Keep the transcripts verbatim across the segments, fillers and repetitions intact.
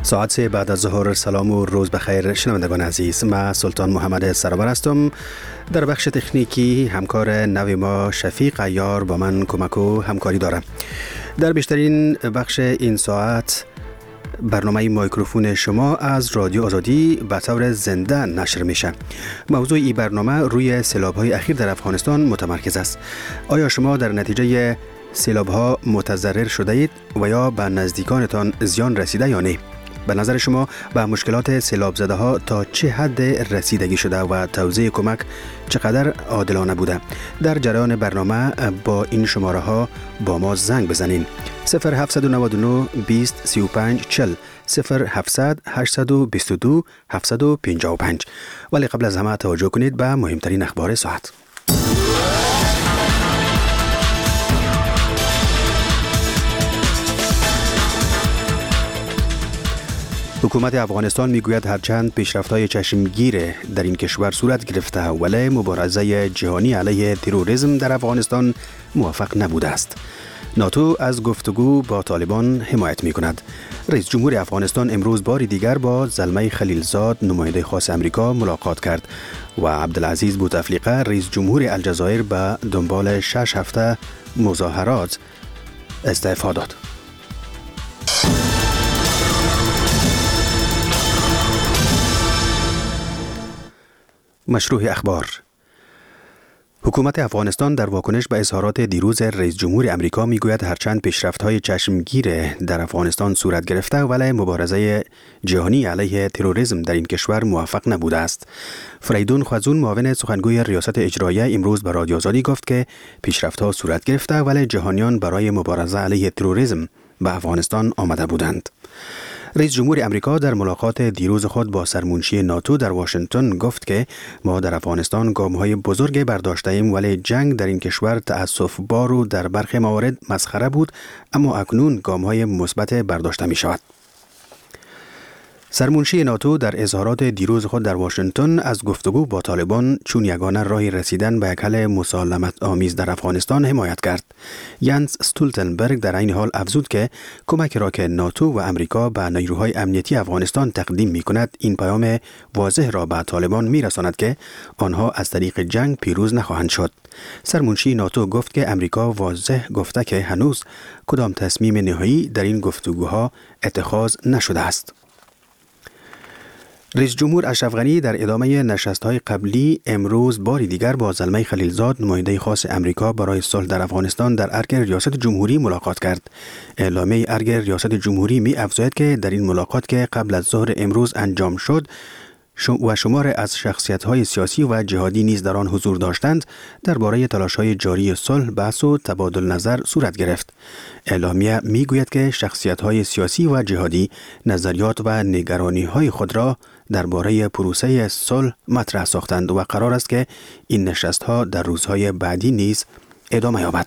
ساعت سه بعد از ظهر. سلام و روز بخیر شنوندگان عزیز. من سلطان محمد سرابر هستم. در بخش تکنیکی همکار نوی ما شفیق عیار با من کمک و همکاری دارم. در بیشترین بخش این ساعت برنامه میکروفون شما از رادیو آزادی به طور زنده نشر میشه. موضوع این برنامه روی سیلاب‌های اخیر در افغانستان متمرکز است. آیا شما در نتیجه سیلاب‌ها متضرر شده اید و یا به نزدیکانتان زیان رسیده یا نه؟ به نظر شما به مشکلات سیلاب زده ها تا چه حد رسیدگی شده و توزیع کمک چقدر عادلانه بوده؟ در جریان برنامه با این شماره ها با ما زنگ بزنین: صفر هفت نه نه بیست سی و پنج چل، صفر هفتصد هشتصد و بیست و دو هفتصد و پنجاه و پنج. ولی قبل از همه توجه کنید به مهمترین اخبار ساعت. حکومت افغانستان میگوید هرچند پیشرفت‌های چشمگیر در این کشور صورت گرفته ولی مبارزه جهانی علیه تروریسم در افغانستان موفق نبوده است. ناتو از گفتگو با طالبان حمایت می‌کند. رئیس جمهور افغانستان امروز بار دیگر با زلمه خلیلزاد نماینده خاص امریکا ملاقات کرد و عبدالعزیز بوتفلیقه رئیس جمهور الجزایر به دنبال شش هفته مظاهرات استعفا داد. مشروع اخبار. حکومت افغانستان در واکنش به اظهارات دیروز رئیس جمهور امریکا میگوید هرچند پیشرفت‌های چشمگیر در افغانستان صورت گرفته ولی مبارزه جهانی علیه تروریسم در این کشور موفق نبوده است. فریدون خوازون معاون سخنگوی ریاست اجراییه امروز به رادیو آزادی گفت که پیشرفت‌ها صورت گرفته ولی جهانیان برای مبارزه علیه تروریسم به افغانستان آمده بودند. رئیس جمهور امریکا در ملاقات دیروز خود با سرمنشی ناتو در واشنگتن گفت که ما در افغانستان گام‌های بزرگ برداشته ایم ولی جنگ در این کشور تأسف بار و در برخی موارد مسخره بود، اما اکنون گام‌های مثبت برداشته می شود. سرمنشی ناتو در اظهارات دیروز خود در واشنگتن از گفتگو با طالبان چون یگانه راه رسیدن به یک حل مسالمت آمیز در افغانستان حمایت کرد. ینس استولتنبرگ در این حال افزود که کمک را که ناتو و امریکا به نیروهای امنیتی افغانستان تقدیم می کند این پیام واضح را به طالبان می رساند که آنها از طریق جنگ پیروز نخواهند شد. سرمنشی ناتو گفت که امریکا واضح گفته که هنوز کدام تصمیم نهایی در این گفتگوها اتخاذ نشده است. رئیس جمهور اشرف غنی در ادامه نشست‌های قبلی امروز باری دیگر با زلمه خلیلزاد نماینده خاص امریکا برای صلح در افغانستان در ارگ ریاست جمهوری ملاقات کرد. اعلامیه ارگ ریاست جمهوری می افزاید که در این ملاقات که قبل از ظهر امروز انجام شد و شمار از شخصیت‌های سیاسی و جهادی نیز در آن حضور داشتند، درباره تلاش‌های جاری صلح بحث و تبادل نظر صورت گرفت. اعلامیه می‌گوید که شخصیت‌های سیاسی و جهادی نظریات و نگرانی‌های خود را درباره پروسه صلح مطرح ساختند و قرار است که این نشست‌ها در روزهای بعدی نیز ادامه یابد.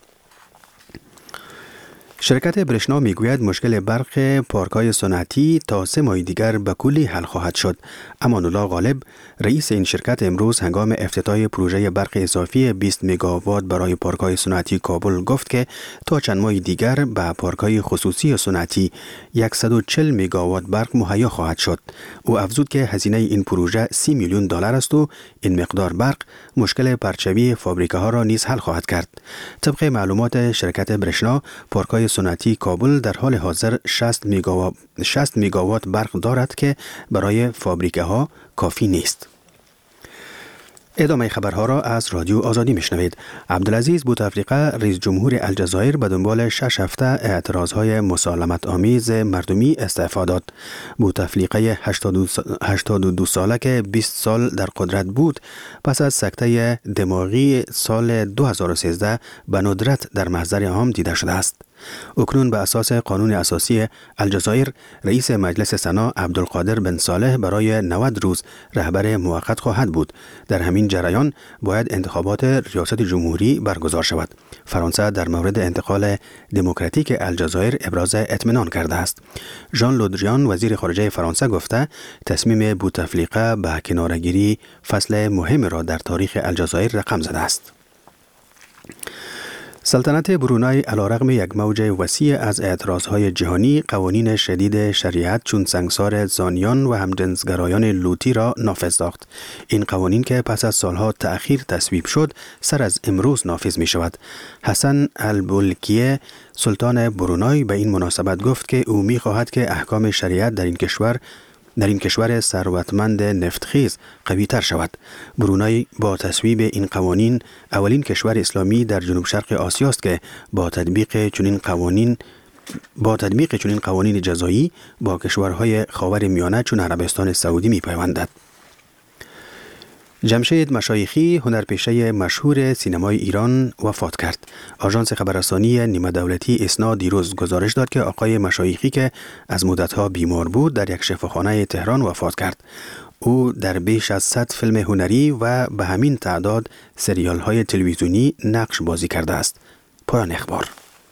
شرکت برشنا میگوید مشکل برق پارک‌های صنعتی تا سه ماه دیگر به کلی حل خواهد شد. امان الله غالب رئیس این شرکت امروز هنگام افتتاح پروژه برق اضافی بیست مگاوات برای پارک‌های صنعتی کابل گفت که تا چند ماه دیگر به پارک‌های خصوصی صنعتی صد و چهل مگاوات برق مهیا خواهد شد. او افزود که هزینه این پروژه سی میلیون دلار است و این مقدار برق مشکل پرچمی فابریکه‌ها را نیز حل خواهد کرد. طبق معلومات شرکت برشنا پارک‌های صنعتی کابل در حال حاضر شصت مگاوات برق دارد که برای فابریکه ها کافی نیست. ادامه خبرها را از رادیو آزادی میشنوید. عبدالعزیز بوتفلیقه رئیس جمهور الجزایر به دنبال شش هفته اعتراضهای مسالمت آمیز مردمی استعفا داد. بوتفلیقه هشتاد و دو ساله که بیست سال در قدرت بود پس از سکته دماغی سال دو هزار و سیزده به ندرت در محضر عام دیده شده است. اکنون به اساس قانون اساسی الجزایر رئیس مجلس سنا عبدالقادر بن صالح برای نود روز رهبر موقت خواهد بود. در همین جریان باید انتخابات ریاست جمهوری برگزار شود. فرانسه در مورد انتقال دموکراتیک الجزایر ابراز اطمینان کرده است. ژان لودریان وزیر خارجه فرانسه گفته تصمیم بوتفلیقه به کناره‌گیری فصل مهم را در تاریخ الجزایر رقم زده است. سلطنت برونای علیرغم یک موج وسیع از اعتراضهای جهانی قوانین شدید شریعت چون سنگسار زانیان و همجنسگرایان لوطی را نافذ ساخت. این قوانین که پس از سالها تأخیر تصویب شد سر از امروز نافذ می شود. حسن البولکیه سلطان برونای به این مناسبت گفت که او می خواهد که احکام شریعت در این کشور در این کشور ثروتمند نفتخیز قوی تر شود. برونای با تصویب این قوانین اولین کشور اسلامی در جنوب شرق آسیا است که با تطبیق چنین قوانین با تطبیق چنین قوانین جزایی با کشورهای خاور میانه چون عربستان سعودی میپیوندد. جمشید مشایخی هنرپیشه مشهور سینمای ایران وفات کرد. آژانس خبررسانی نیمه دولتی اسنا دیروز گزارش داد که آقای مشایخی که از مدتها بیمار بود در یک شفاخانه تهران وفات کرد. او در بیش از صد فیلم هنری و به همین تعداد سریال های تلویزیونی نقش بازی کرده است. پایان اخبار.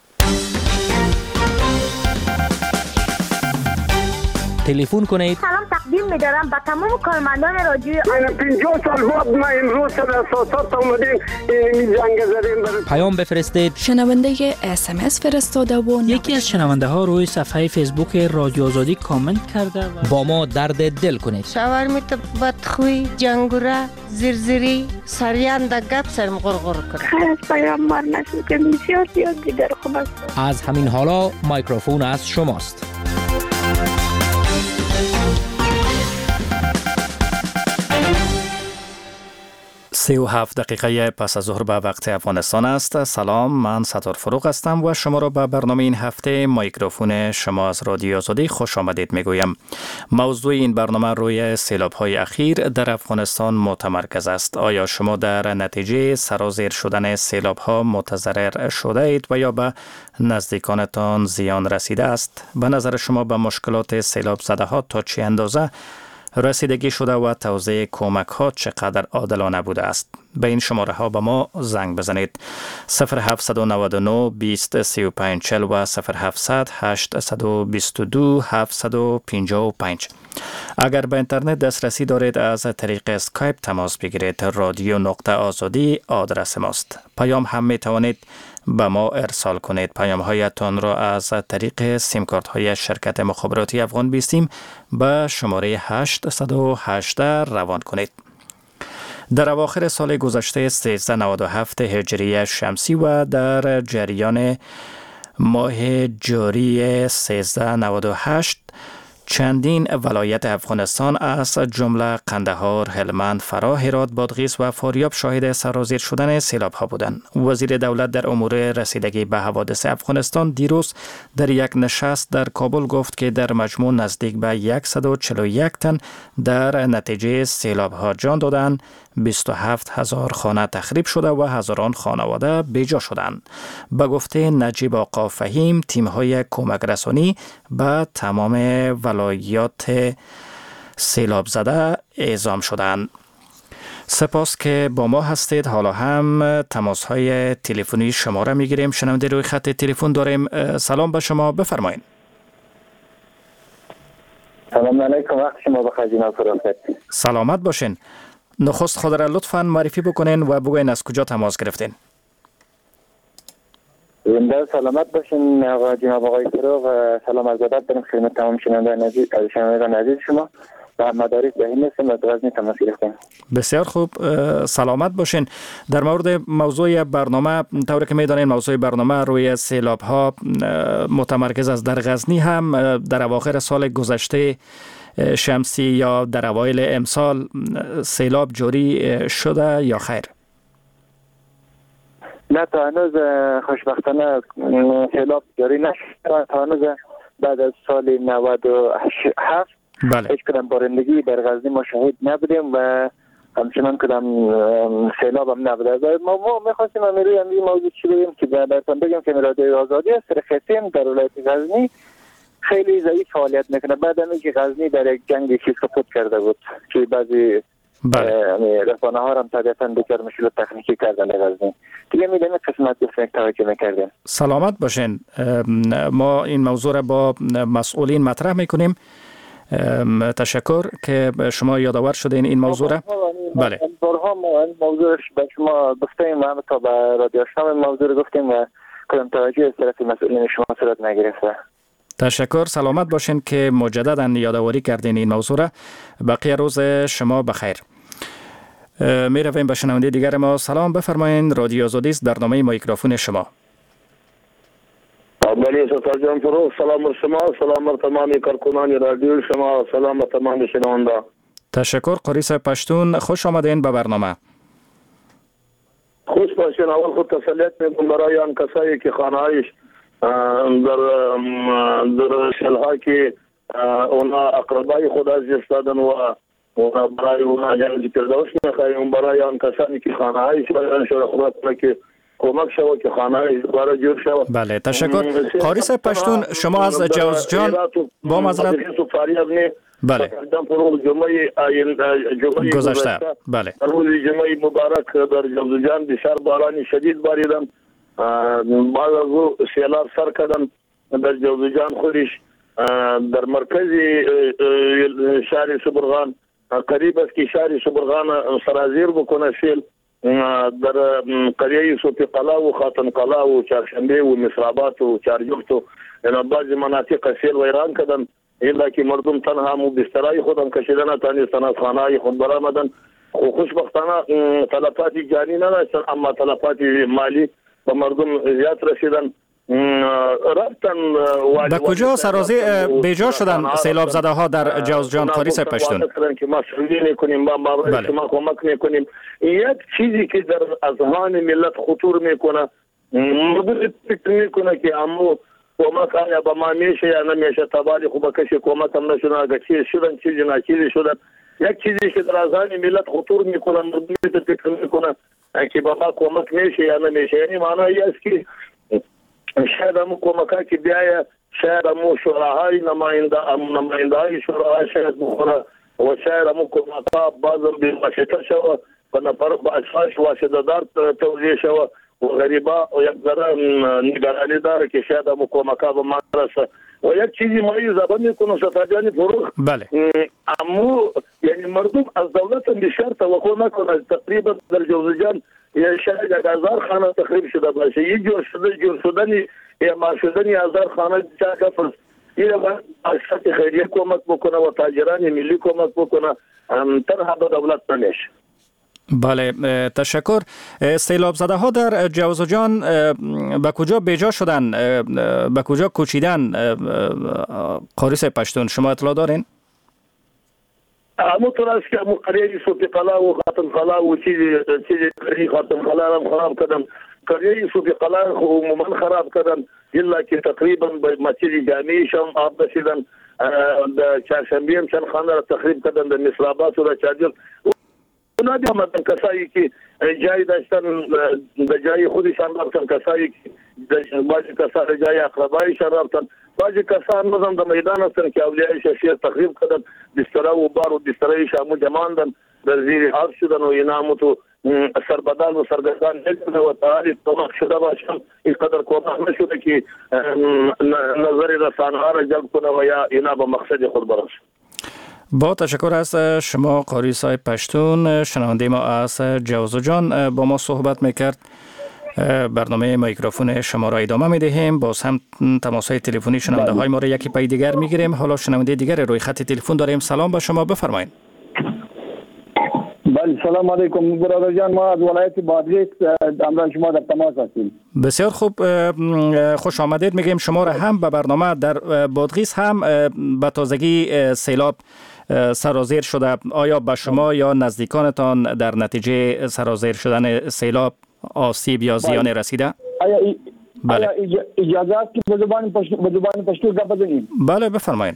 تلفن کنید. سلام تقدیم می‌دارم به تمام کارمندان رادیو. من پنجاه سال بعد ما امروز سر اساسات اومدیم این زنگ زدیم برای پیام بفرستید. شنونده اس ام اس فرستاده و یکی از شنونده ها روی صفحه فیسبوک رادیو آزادی کامنت کرده و با ما درد دل کنید. شاورمیت بدخوی جنگوره زرزری سریان دگب سرم غرغر کنه. خیلی از پیام مار نشد که بسیار زیاد دیگر خوب است. از همین حالا میکروفون از شماست. سی و هفت دقیقه پس از ظهر به وقت افغانستان است. سلام، من ستار فروغ هستم و شما را به برنامه این هفته میکروفون شما از رادیو آزادی خوش آمدید میگویم. موضوع این برنامه روی سیلاب‌های اخیر در افغانستان متمرکز است. آیا شما در نتیجه سرازیر شدن سیلاب‌ها متضرر شده اید و یا به نزدیکانتان زیان رسیده است؟ به نظر شما به مشکلات سیلاب زده ها تا چه اندازه رسیدگی شده و توزیع کمک ها چقدر عادلانه بوده است؟ به این شماره ها به ما زنگ بزنید. صفر هفت نه نه بیست سی و پنج چهل و صفر هفتصد هشتصد و بیست و دو هفتصد و پنجاه و پنج. اگر به اینترنت دسترسی دارید از طریق اسکایپ تماس بگیرید. رادیو نقطه آزادی آدرس ماست. پیام هم می توانید به ما ارسال کنید. پیام هایتان را از طریق سیم کارت های شرکت مخابراتی افغان بیستیم به شماره هشت یک هشت روان کنید. در اواخر سال گذشته سیزده نود و هفت هجری شمسی و در جریان ماه جاری سیزده نود و هشت چندین ولایت افغانستان از جمله قندهار، هلمند، فراه، هرات، بادغیس و فاریاب شاهد سرازیر شدن سیلاب ها بودند. وزیر دولت در امور رسیدگی به حوادث افغانستان دیروز در یک نشست در کابل گفت که در مجموع نزدیک به صد و چهل و یک تن در نتیجه سیلاب ها جان دادند. بیست و هفت هزار خانه تخریب شده و هزاران خانواده بیجا شدند. به گفته نجیب آقا فهیم، تیم‌های کمک رسانی به تمام ولایات سیلاب زده اعزام شدند. سپاس که با ما هستید. حالا هم تماس های تلفنی شما را میگیریم. شنونده روی خط تلفن داریم. سلام به شما، بفرمایید. سلام علیکم، وقت شما بخیر جناب فروغ. سلامت باشین. نخست خود را لطفاً معرفی بکنین و بگوین از کجا تماس گرفتین. زنده سلامت باشین آقا جناب آقای فروغ و سلام از ادب دارم خدمت تمام شنوندگان عزیز شنوندگان عزیز شما و مدارس بهینه هستم از غزنی تماس گرفتم. بسیار خوب، سلامت باشین. در مورد موضوع برنامه، طوری که میدانین موضوع برنامه روی سیلاب ها متمرکز است. در غزنی هم در اواخر سال گذشته شمسی یا در اوایل امسال سیلاب جاری شده یا خیر؟ نه، تا هنوز خوشبختانه سیلاب جاری نشده. تا هنوز بعد از سال نود و هفت بله. هیچ کدام بارندگی در غزنی ما شاهد نبودیم و همچنان کدام سیلاب هم نبوده. ما ما می‌خواستیم امروز این موضوع چی بگیم که براتون بگم که رادیو آزادی سرخسیم در ولایت غزنی خیلی ضعیف فعالیت میکنه. بعد از اینکه غزنی در یک جنگ چیز سقوط کرده بود که بعضی بله. رسانه ها هم طبیعتاً دچار مشکلات تکنیکی کردن غزنی دیگه میدونید قسمت دفنک توجه میکردن. سلامت باشین. ما این موضوع را با مسئولین مطرح میکنیم. تشکر که شما یادآور شدین این موضوع را. بله بارها ما این موضوع به شما گفتیم، همه تا به رادیو شما این موضوع رو گفتیم و کدام توجه از طرف مسئولین شما صورت نگرفته. تشکر، سلامت باشین که مجددا یادآوری کردین این موضوع را. بقیه روز شما بخیر. می رویم به شنونده دیگر ما. سلام، بفرمایید. رادیو آزادی است، برنامه میکروفون شما. بله ستار جان فروغ، سلام بر شما، سلام بر تمامی کارکنان رادیو شما، سلام بر تمام شنونده. تشکر. قاری صاحب پشتون، خوش آمدین به برنامه. خوش باشین. اول خود تسلیت میکنم برای آن کسایی که خانهایش در در شلها که اونا اقربای خود از استادن و اونا برای اونا جنگی کردوش میخوایم، برای آن کسانی که خانهایش برای شده خدا کنه که کمک شود که خانهایش دوباره جور شود. بله تشکر. قاری صاحب پشتون، شما از جوزجان با معذرت بله جمعه گذشته بله روز جمعه مبارک در جوزجان بسیار باران شدید باریدن، بعد از او سیلاب سر کردن در جوزجان خودش در مرکزی شهر سبرغان قریب است که شهر سبرغان سرازیر بکنه سیل، در قریه صوفی قلا و خاتم قلا و چهارشنبه و مصرابات و چارجفت و بعضی مناطق سیل ویران کردن، الا که مردم تنها مو بسترای خودم کشیدن تانستن از خانه‌های خود برآمدن. خوشبختانه تلفات جانی نداشتن، اما تلفات مالی به مردم زیاد رسیدن. رفتن به کجا سرازی بیجا شدن سیلاب زده ها در جوزجان؟ قاری صاحب پشتون که ما سعودی نکنیم، ما برای شما کمک نکنیم. یک چیزی که در اذهان ملت خطور میکنه، مردم فکر میکنه که امو کمک آیا به ما میشه یا نمیشه، تبالی خوب کسی کمک هم نشونه، اگر چیز شدن چیزی ناچیزی شدن. یک چیزی که در اذهان ملت خطور میکنه، مردم فکر میکنه که به ما کمک میشه یا نمیشه. یعنی معنی است که شاید همون کمکه که بیایه، شاید همون شوراهای نماینده نماینده های شوراهای شاید بخونه و شاید همون کمکه بعضم بی‌واسطه شوه و نفر با اشخاص واسطه دار توضیح شوه و غریبا و یک ذره نگرانی داره که شاید همون کمکه به ما رسه. و یک چیزی ما اضافه میکنم ستاجانی فروغ، بله امو یعنی مردم از دولت هم بسیار توقع نکنه. تقریبا در جوزجان یا شاید یک هزار خانه تخریب شده باشه، یک جور شده جور شدنی یا ما شدنی هزار خانه چه کفر این باید اشخاص خیریه کمک بکنه و تاجران ملی کمک بکنه، تنها به دولت نمیشه. بله تشکر. سیلاب زده ها در جوزجان به کجا بیجا شدن، به کجا کوچیدن؟ قاری صاحب پشتون شما اطلاع دارین؟ همونطور است که قریه صوفی قلا و خاتم قلا و چیزی چیزی قریه خاتم قلا هم خراب کردن، قریه صوفی قلا عموما خراب کردن، الا که تقریبا به مسجد جامعیش هم آب رسیدن، در چهارشنبه هم چند خانه را تخریب کردن، در مصرابات و در چارجفت. اونا دی آمدن کسایی که جای داشتن در جای خودشان رفتن، کسایی که بعضی کسا در جای اقربایشان رفتن، بعضی کسان نظم در میدان هستن که اولیای شخصیت تخریب کردن، بستره و بار و بستره شامو جماندن، در زیر حال شدن و اینامو تو سربدان و سرگردان نکرده و تعالی کمک شده باشن. این قدر کمک نشده که نظر رسانه ها را جلب کنه و یا اینا به مقصد خود برسه. با تشکر از شما قاری صاحب پشتون. شنونده ما از جوزجان با ما صحبت میکرد. برنامه میکروفون شما را ادامه میدهیم. باز هم تماس‌های تلفنی شنونده های ما را یکی پای دیگر میگیریم. حالا شنونده دیگر روی خط تلفن داریم. سلام به شما، بفرمایید. بله سلام علیکم برادر جان، ما از ولایت بادغیس همراه شما در تماس هستیم. بسیار خوب، خوش آمدید میگیم شما را هم به برنامه. در بادغیس هم به تازگی سیلاب سرازیر شده. آیا به شما یا نزدیکانتان در نتیجه سرازیر شدن سیلاب آسیب یا زیان رسیده؟ آیا ای... بله. آیا اجازه است که به زبان پشتو به زبان پشتو گپ بزنیم؟ بله بفرمایید.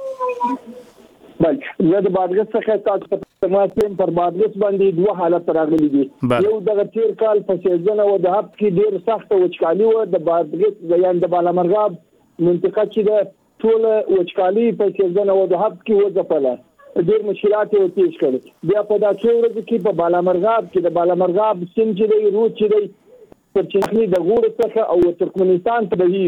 بله زه د بادغیس څخه تاسو ته تماس کوم. پر بادغیس باندې دوه حالت راغلي دي. یو دغه تیر کال په سیزن او د هفت کې ډیر سخت وچکالي و د بادغیس یان د بالامرغاب منطقه چې د ټول وچکالي په سیزن او د هفت کې وځپله، ډیر مشکلات یې پیښ کړل. بیا په دا څو ورځې کې په بالامرغاب کې د بالامرغاب سیند چې دی روت چې دی پر چنخني د غور څخه او ترکمنستان ته بهیږي،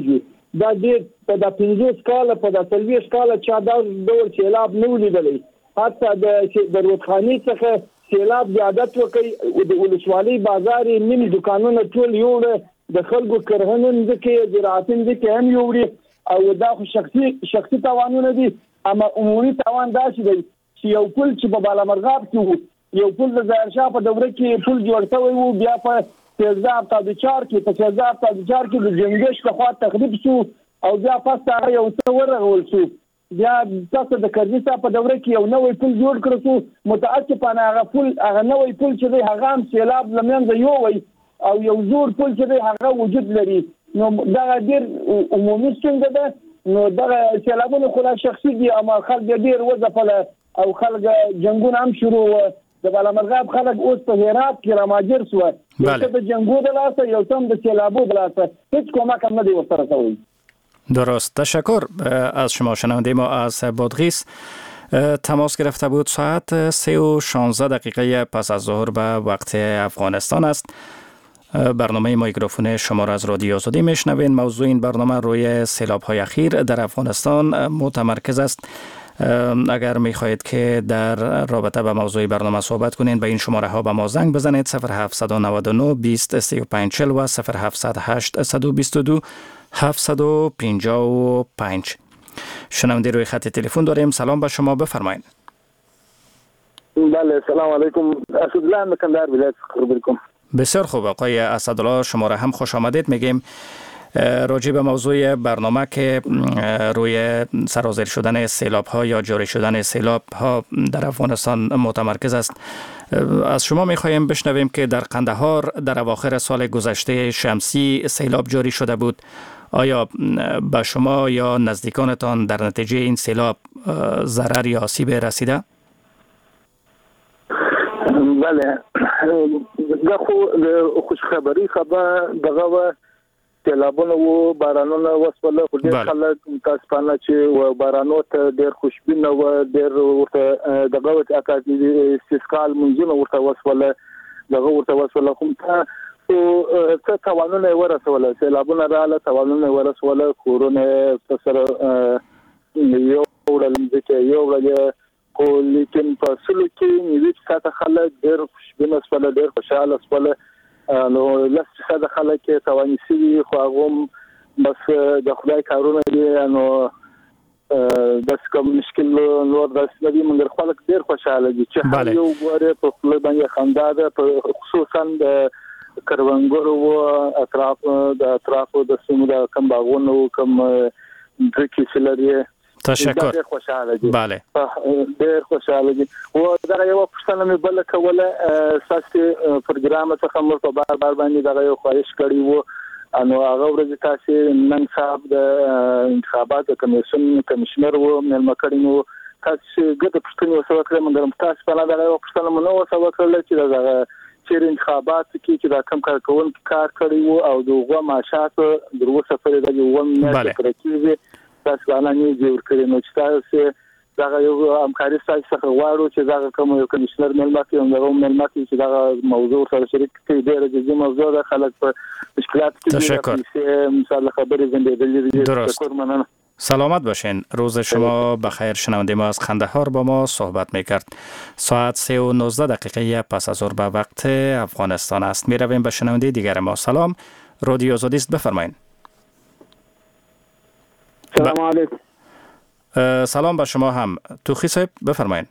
دا ډېر په د پنځوس کاله په د څلوېښت کاله چا دا ډول سیلاب نه و لیدلی. حتی د رودخانې څخه سیلاب د عادت وکړي د ولسوالۍ بازار یې نیم دوکانونه ټول یوړه، د خلکو کرهنه ځمکې زراعتي ځمکې هم یوړې، او دا خو شخصي شخصي تاوانونه دي. اما عمومي تاوان داسې دی چې یو پل چې په بالامرغاب کې و، یو پل د ظاهرشاه په دوره کې پل جوړ شوی و، بیا په تیزاب تابچار کې په تیزاب تابچار کې د جنګش په خوا تخریب شو او بیا پس هغه یو څه ورغول شو. بیا تاسو د کرزي صاحب په دوره کې یو نوې پل جوړ کړو شو، متاسفانه هغه پل هغه نوې پل چې دی هغه هم سیلاب له منځه یووړی او یو زوړ پل چې دی هغه وجود لري. نو دا ډېر عمومي ستونزه ده. نو دغه سیلابونه خو لا شخصي دي، اما خلک ډېر وځپله او خلک جنګونه هم شروع و. د بالامرغاب خلک اوس په هرات کې راماجر شو، یو څه د جنګو د لاسه یو څه د سیلابو د لاسه، هیڅ کومک هم نه دی ورسره شوی. درست، تشکر از شما. شنونده ما از بادغیس تماس گرفته بود. ساعت سه و شانزده دقیقه پس از ظهر به وقت افغانستان است. برنامه میکروفون شما را از رادیو آزادی میشنوین. موضوع این برنامه روی سیلاب های اخیر در افغانستان متمرکز است. اگر میخواهید که در رابطه با موضوع برنامه صحبت کنین، به این شماره ها به ما زنگ بزنید: صفر هفت نه نه بیست سی و پنج چهل و صفر هفت هشت بیست و دو هفتصد و پنجاه و پنج. شنونده روی خط تلفن داریم. سلام به شما، بفرمایید. بله، سلام علیکم. اسدالله مکندار ولایت خبر کنم. بسیار خوب آقای اسدالله، شما را هم خوش آمدید میگیم. راجع به موضوع برنامه که روی سرازیر شدن سیلاب ها یا جاری شدن سیلاب ها در افغانستان متمرکز است، از شما میخواهیم بشنویم که در قندهار در اواخر سال گذشته شمسی سیلاب جاری شده بود. آیا به شما یا نزدیکانتان در نتیجه این سیلاب ضرر یا آسیب رسیده؟ بله، دا خو خوشخبری خبر دغه سیلابونه و بارانونه وسوله، خو ډېر خلک متاسفانه چې بارانو ته ډېر خوشبینه و، ډېر ورته دغه استسقال منځونه ورته وسوله، دغه ورته وسوله، خو څه تاوانونه یې ورسوله، سیلابونه راغله، تاوانونه یې ورسوله، کورونه په سره یو وړل ځکه یو وړل، خو لیکن په سلو کې نیوي ساته خلک ډېر خوشبینه سوله، ډېر خوشحاله سوله. نو لس ساده خلک توانې سوي، خو هغه هم بس د خدای کارونه دي. نو بس کوم مشکل نور داسې نه دي، مګر خلک ډېر خوشحاله دي چې هر یو ګورې په خوله باندې خندا ده، خصوصا د کروندګرو و اطراف د اطرافو د سیمو د کم باغونو کم ځمکې چې لري. تشکر. ډېر خوشحاله دي. بله، ډېر خوشحاله دي. او دا یو پښتنه مې بل کوله اساسي پروګرام څخه مر په بار بار باندې دا یو خواهش کړی وو. انو هغه ورځ تاسو نن صاحب د انتخابات کمیشن کمشنر وو مېلمه کړی نو تاسو ګټه پښتنه وسو کړم، مګر تاسو په لاره یو پښتنه مونږ وسو کړل چې دا چیر انتخابات کې چې دا کم کار کول کار کړی وو او دغه معاشات دروسه فرې د یو نه ترکیزه تاسو باندې نه جوړ کړی. نو چې تاسو دا یو همکاري تاسو څخه غواړو چې دا کوم یو کمشنر ملما کې هم دا ملما کې چې دا موضوع سره شریک کړي، ډېر جدي موضوع ده، خلک په مشکلات کې دي. مثلا خبرې زنده درست. مننه. سلامت باشین. روز شما بخیر. شنونده ما از قندهار با ما صحبت میکرد. ساعت سه و نوزده دقیقه پس از ظهر به وقت افغانستان است. می رویم به شنونده دیگر ما. سلام، رادیو آزادی است، بفرمایید. سلام علیکم. سلام به شما هم. توخی صاحب بفرمایید.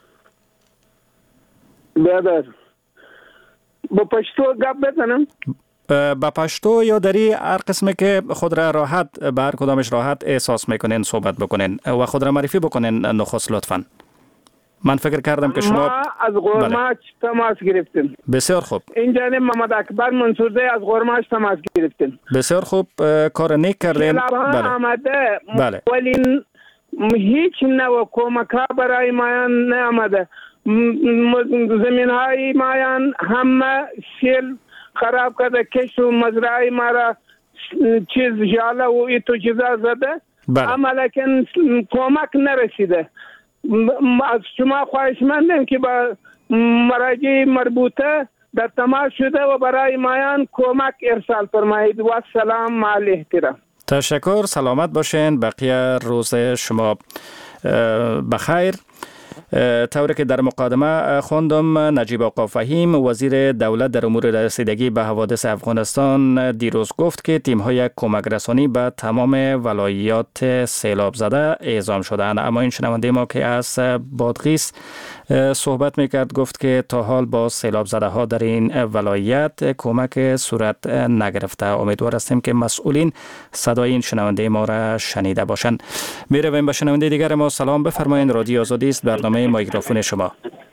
برادر با پشتو گپ بزنم؟ با پشتو یا دری هر قسمی که خود را راحت به هر کدامش راحت احساس میکنین صحبت بکنین و خود را معرفی بکنین نخست لطفاً. من فکر کردم که شما ما از غرماچ تماس گرفتیم. بسیار خوب. این جانب محمد اکبر منصورزی از غرماچ تماس گرفتیم. بسیار خوب، کار نیک کردین. بله. آمده. بله. ولی هیچ نوع کمک ها برای مایان نه آمده. زمین های مایان همه سیل خراب کرده، کشت و مزرعه ما را چیز جاله و ایتو چیزا زده. بله. اما لیکن کمک نرسیده. از شما خواهشمندم که با مراجع مربوطه در تماس شده و برای مایان کمک ارسال فرمایید. و سلام مع الاحترام. تشکر، سلامت باشین، بقیه روز شما بخیر. طوری که در مقدمه خوندم، نجیب آقا فهیم وزیر دولت در امور رسیدگی به حوادث افغانستان دیروز گفت که تیم‌های کمک رسانی به تمام ولایات سیلاب زده اعزام شدند. اما این شنونده ما که از بادغیس صحبت میکرد گفت که تا حال با سیلاب زده ها در این ولایت کمک صورت نگرفته. امیدوار هستیم که مسئولین صدای این شنونده ما را شنیده باشند. میرویم به شنونده دیگر ما. سلام، بفرمایید. رادیو آزادی است، برنامه میکروفون شما.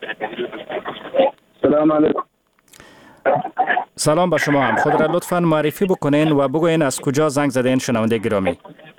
سلام علیکم. سلام به شما هم. خود را لطفاً معرفی بکنین و بگوین از کجا زنگ زدین شنونده گرامی.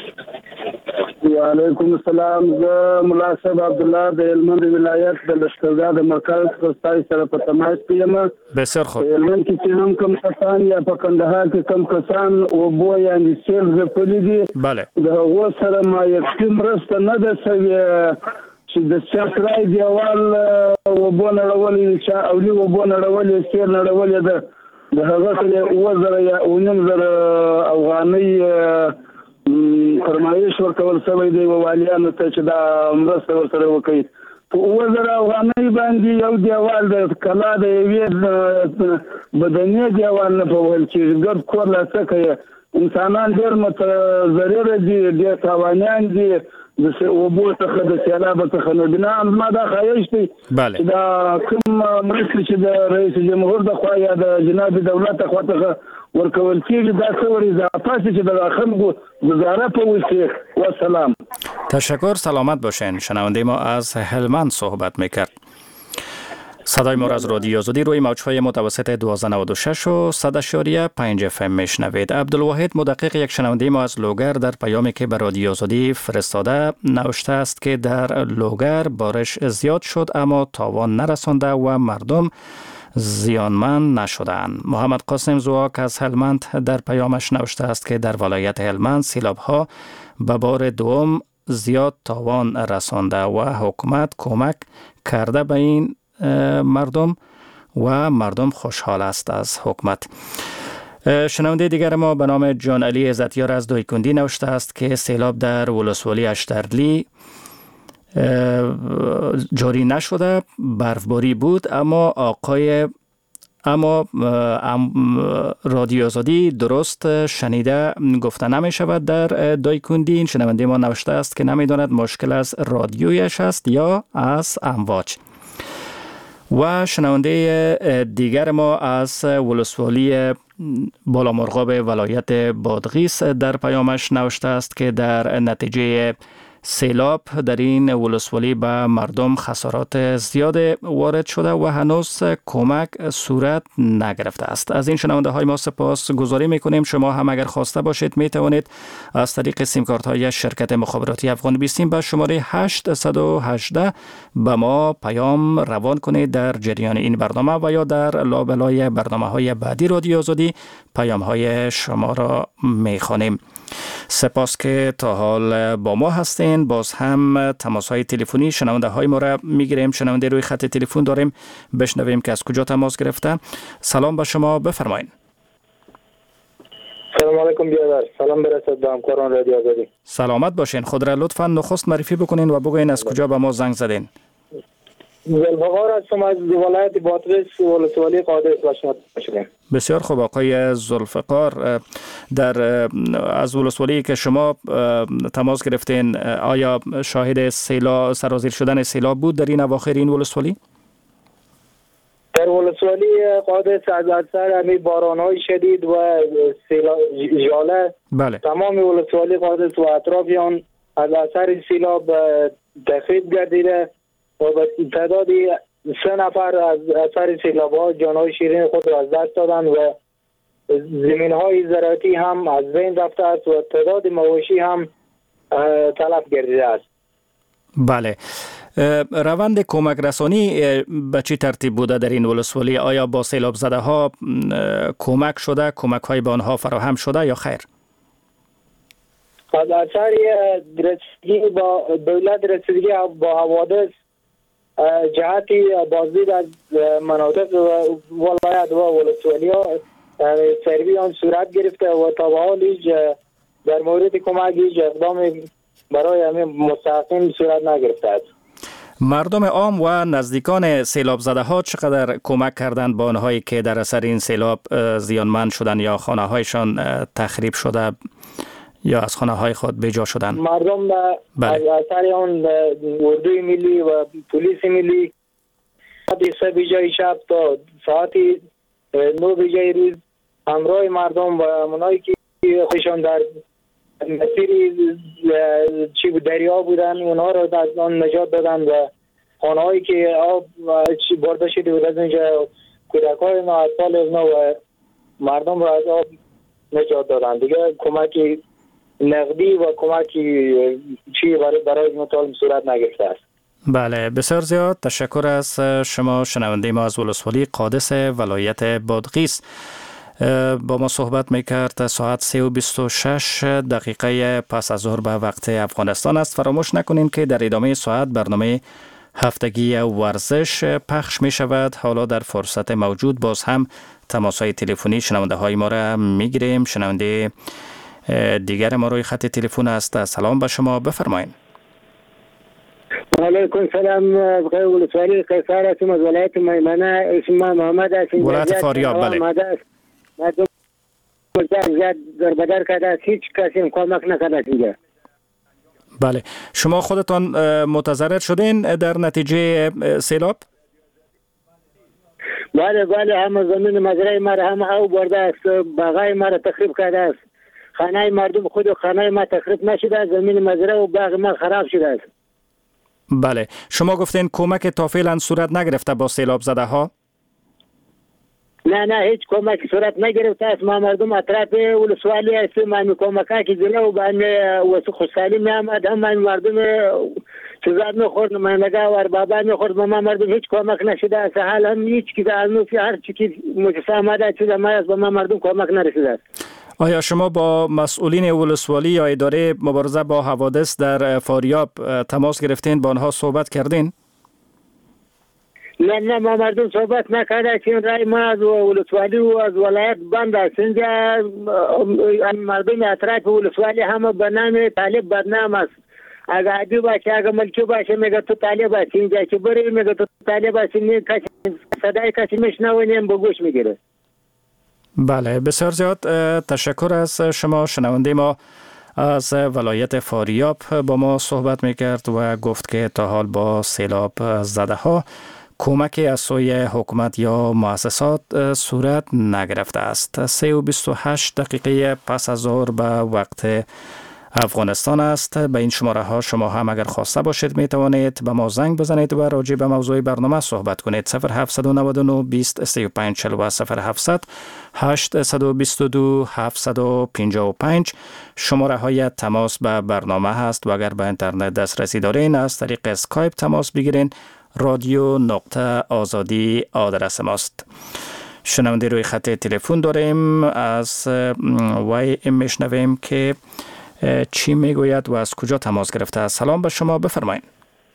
و علیکم السلام. زه ملا صاحب عبدالله د هلمند ولایت د لښکرګاه د مرکز څخه سره په تماس کې یم. بسیار خوب. هلمند کې چې هم کوم کسان یا په کندهار کې کوم کسان اوبو یعنې سیل ځپلي دي، بله، د هغو سره ما یکسي مرسته نه ده سوې چې د چترای دیوال اوبو نړولې، چا اولي اوبو نړولې، سیل نړولې ده، د هغه سره اووه زره یا اوه نیم زره افغانۍ فرمایش ورکول شوی دی والیانو ته چې دا مرسته ورسره وکړي. په اووه زره افغانۍ باندې یو دیوال د کلا د یوې بدني دیوال نه په ویل کېږي. ګرد کور لا څه کوي، انسانان ډېر متضرره دي، ډېر تاوانیان دي د اوبو څخه، د سیلاب څخه. نو بنا ما دا خواهش دی چې دا کوم مرستې چې د رئیس جمهور د خوا یا د جناب دولت د خوا څخه ورکول کېږي دا څه ور اضافه شي چې د خلکو گزاره وشي. و سلام. تشکر، سلامت باشین. شنونده ما از هلمند صحبت میکرد. صدای ما را از رادیو آزادی روی موجهای متوسط دوازده نود و شش و صد اشاریه پنج اف ام میشنوید. عبدالواحد مدقق یک شنونده ما از لوگر در پیامی که به رادیو آزادی فرستاده نوشته است که در لوگر بارش زیاد شد اما تاوان نرسانده و مردم زیانمند نشدند. محمد قاسم زواک از هلمند در پیامش نوشته است که در ولایت هلمند سیلاب ها به بار دوم زیاد تاوان رسانده و حکومت کمک کرده به این مردم و مردم خوشحال است از حکومت. شنونده دیگر ما به نام جان علی عزتیار از دویکندی نوشته است که سیلاب در ولسوالی اشترلی جاری نشده، برفباری بود، اما آقای اما رادیو آزادی درست شنیده گفته نمی شود. در دایکندی این شنونده ما نوشته است که نمی داند مشکل از رادیویش است یا از امواج. و شنونده دیگر ما از ولسوالی بالامرغاب ولایت بادغیس در پیامش نوشته است که در نتیجه سیلاب در این ولسوالی به مردم خسارات زیاد وارد شده و هنوز کمک صورت نگرفته است. از این شنونده های ما سپاس گزاری میکنیم. شما هم اگر خواسته باشید می توانید از طریق سیم کارت های شرکت مخابراتی افغان بیستیم به شماره هشت یک هشت به ما پیام روان کنید. در جریان این برنامه و یا در لابلای برنامه های بعدی رادیو آزادی پیام های شما را میخوانیم. سپاس که تا حال با ما هستین. باز هم تماس های تلفنی شنونده های ما را میگیریم. شنونده روی خط تلفن داریم، بشنویم که از کجا تماس گرفته. سلام به شما، بفرمایید. سلام علیکم بیادر. سلام برسد به همکاران رادیو آزادی. سلامت باشین. خود را لطفاً نخست معرفی بکنین و بگوین از کجا به ما زنگ زدین. ذوالفقار هستم از ولایت بادغیس ولسوالی قادس باشد. بسیار خوب آقای ذوالفقار، در از ولسوالی که شما تماس گرفتین آیا شاهد سیلاب سرازیر شدن سیلاب بود در این اواخر این ولسوالی؟ در ولسوالی قادس از اثر همی باران‌های شدید و سیلاب ژاله بله. تمام ولسوالی قادس و اطراف آن از اثر سیلاب تخریب گردیده و به تعدادی سه نفر از اثر سیلاب‌ها جان‌های شیرین خود را از دست دادند و زمین‌های زراعتی هم از بین رفته است و تعداد مواشی هم تلف گردیده است. بله. روند کمک رسانی به چه ترتیب بوده در این ولسوالی؟ آیا با سیلاب زده ها کمک شده، کمک های به آنها فراهم شده یا خیر؟ از اثر رسیدگی با دولت رسیدگی با حوادث جهتی بازدید از مناطق ولایت و ولسوالی ها سروی آن صورت گرفته و تا به حال هیچ در مورد کمک هیچ اقدام برای همین مستحقین صورت نگرفته است. مردم عام و نزدیکان سیلاب زده ها چقدر کمک کردند با آنهایی که در اثر این سیلاب زیانمند شدند یا خانه هایشان تخریب شده یا از خانه های خود بیجا شدند؟ مردم بله. از اثر اون اردوی ملی و پلیس ملی ساعت سه بیجای شب تا ساعت نو بیجای روز همراه مردم و اونایی که خودشان در مسیر چی دریا بودن اونها را از آن نجات دادن و خانه هایی که آب برده شده بود از اینجا کودک های نوزده از نو و مردم را از آب نجات دادن. دیگه کمکی نقدی و کمکی چی برای برای مطالب صورت نگرفته است. بله، بسیار زیاد تشکر از شما. شنونده ما از ولسوالی قادس ولایت بادغیس با ما صحبت میکرد. ساعت سه و بیست و شش دقیقه پس از ظهر به وقت افغانستان است. فراموش نکنین که در ادامه ساعت برنامه هفتگی ورزش پخش می شود. حالا در فرصت موجود باز هم تماس های تلفنی شنونده های ما را می گیریم. شنونده دیگر ما روی خط تلفن است. سلام به شما، بفرمایید. علیکم سلام. بخیر ولسوالی قیصر هستم از ولایت میمنه. اسم محمد است. ولایت فاریاب. بله. مردم زیاد در بدر کرده است، هیچ کسی کمک نکرده اینجا. بله، شما خودتان متضرر شدین در نتیجه سیلاب؟ بله بله، هم زمین مزرعه ما را هم او برده است، باغای ما را تخریب کرده است. خانه مردم خود و خانه ما تخریب نشده، زمین مزرعه و باغ ما خراب شده است. بله، شما گفتین کمک تا فعلا صورت نگرفته با سیلاب زده ها؟ نه نه، هیچ کمک صورت نگرفته است. ما مردم اطراف ولسوالی هستیم، ما کمکا که جلو و بان وسو خوشحالی می آمد، هم مردم چیزات میخورد، نمایندگان و اربابان میخورد، ما مردم هیچ کمک نشده است. حال هم هیچ که در نوفی هر چی که مجسم آمده چیز ما است، با ما مردم کمک نرسیده است. آیا شما با مسئولین ولسوالی یا اداره مبارزه با حوادث در فاریاب تماس گرفتین، با آنها صحبت کردین؟ نه نه، ما مردم صحبت نکرده چون رای ما از ولسوالی و از ولایت بند است. اینجا مردم اطراف ولسوالی همه به نام طالب بدنام است. اگه عادی باشه، اگه ملکی باشه میگه تو طالب هستی، اینجا که بری میگه تو طالب هستی، صدای کسی میشنویم به گوش میگیره. بله، بسیار زیاد تشکر از شما. شنونده ما از ولایت فاریاب با ما صحبت میکرد و گفت که تا حال با سیلاب زده ها کمکی از سوی حکومت یا مؤسسات صورت نگرفته است. سه و بیست و هشت دقیقه پس از ظهر به وقت افغانستان است. به این شماره ها شما هم اگر خواسته باشید می توانید به ما زنگ بزنید و راجع به موضوع برنامه صحبت کنید. صفر هفت نه نه بیست سی و پنج چهل و صفر هفت هشت بیست دو هفت پنج پنج شماره های تماس به برنامه هست و اگر به اینترنت دسترسی دارین از طریق اسکایپ تماس بگیرین. رادیو نقطه آزادی آدرس ماست. شنونده روی خط تلفن داریم، از وی میشنویم که چی میگوید و از کجا تماس گرفته است. سلام به شما، بفرمایید.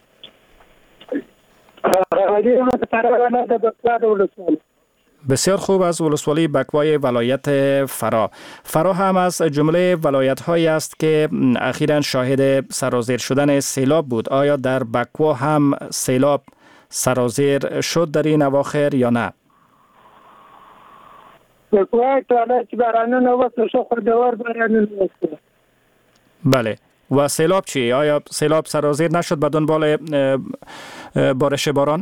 بسیار خوب، از ولسوالی بکوای ولایت فرا. فرا هم از جمله ولایت هایی است که اخیراً شاهد سرازیر شدن سیلاب بود. آیا در بکوا هم سیلاب سرازیر شد در این اواخر یا نه؟ بکوا تو الان که برانون واسه شو خودوار برانون واسه. بله، و سیلاب چی؟ آیا سیلاب سرازیر نشد به دنبال بارش باران؟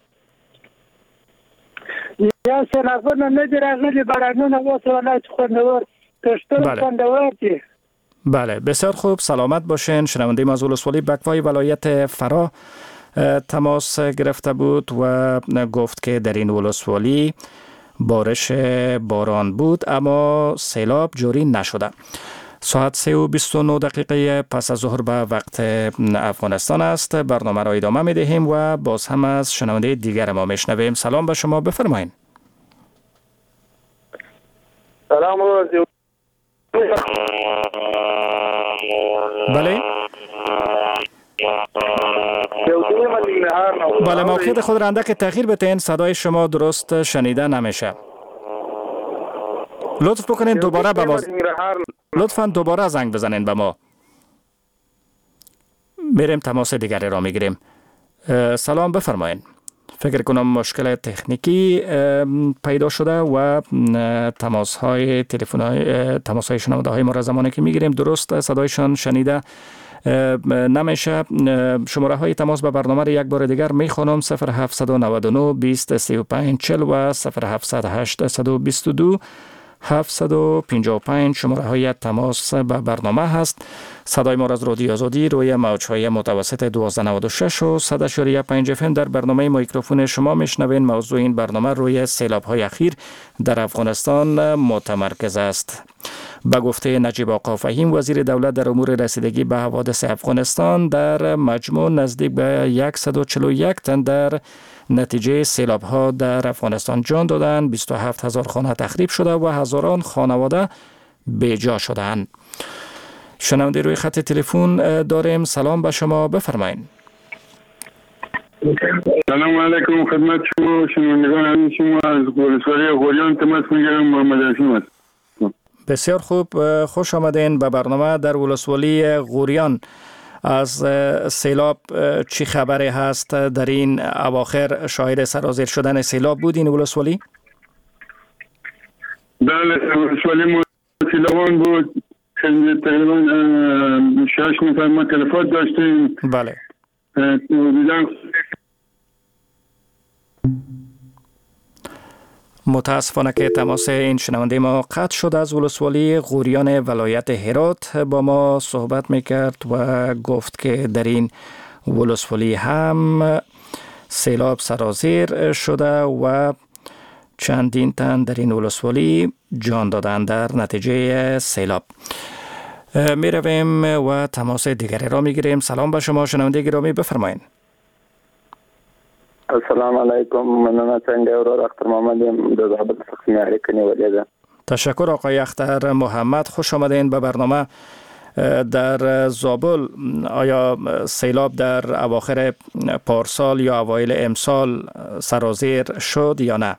یا سیلابون ندیر اغلی برانون واسه ولایت خودوار کشتر خودوار چی؟ بله، بسیار خوب، سلامت باشین. شنونده ما از ولسوالی بکوای ولایت فرا تماس گرفته بود و گفت که در این ولسوالی بارش باران بود اما سیلاب جاری نشده. ساعت سه و بیست و نه دقیقه پس از ظهر به وقت افغانستان است. برنامه را ادامه می دهیم و باز هم از شنونده دیگر ما میشنویم. سلام به شما، بفرمایید. سلام. بله بله، موقعیت خود را اندک تغییر بتین، صدای شما درست شنیده نمیشه. لطف بکنین دوباره به ما لطفاً دوباره زنگ بزنین به ما. میریم تماس دیگری را میگیریم. سلام، بفرمایین. فکر کنم مشکل تکنیکی پیدا شده و تماس های تلفن های تماس های شنونده های ما را زمانی که میگیریم درست صدایشان شنیده نمیشه. شماره های تماس به برنامه را یک بار دیگر میخوانم: صفر هفت نه نه بیست سی و پنج چهل و صفر هفت هشت دو دو هفتصد و پنجاه و پنج شماره های تماس به برنامه هست. صدای ما از رادیو آزادی روی موج‌های متوسط دویست و نود و شش و صد و پنج اف ام در برنامه میکروفون شما میشنوین. موضوع این برنامه روی سیلاب‌های اخیر در افغانستان متمرکز است. به گفته نجیب آقا فهیم، وزیر دولت در امور رسیدگی به حوادث افغانستان، در مجموع نزدیک به صد و چهل و یک تن در نتیجه سیلاب ها در افغانستان جان دادند، بیست و هفت هزار خانه تخریب شده و هزاران خانواده بیجا شدند. شنونده روی خط تلفن داریم. سلام به شما، بفرمایید. سلام علیکم خدمت شما شنوندگان عزیز شما. از ولسوالی غوریان تماس میگیرم. محمد هاشم است. بسیار خوب، خوش آمدین به برنامه. در ولسوالی غوریان از سیلاب چی خبری هست؟ در این اواخر شاهد سرازیر شدن سیلاب بود این ولسوالی؟ بله، ولسوالی ما سیلابان بود. تقریبا شش نفر ما تلفات داشتیم. بله. متاسفانه که تماس این شنونده ما قطع شد. از ولسوالی غوریان ولایت هرات با ما صحبت میکرد و گفت که در این ولسوالی هم سیلاب سرازیر شده و چندین تن در این ولسوالی جان دادند در نتیجه سیلاب. می رویم و تماس دیگری را می گیریم. سلام به شما شنونده گرامی، بفرمایید. السلام علیکم. من څنګه ورور اختر محمد یم د زابل څخه اړیکه نیولې ده. تشکر آقای اختر محمد، خوش آمدین به برنامه. در زابل آیا سیلاب در اواخر پارسال یا اوایل امسال سرازیر شد یا نه؟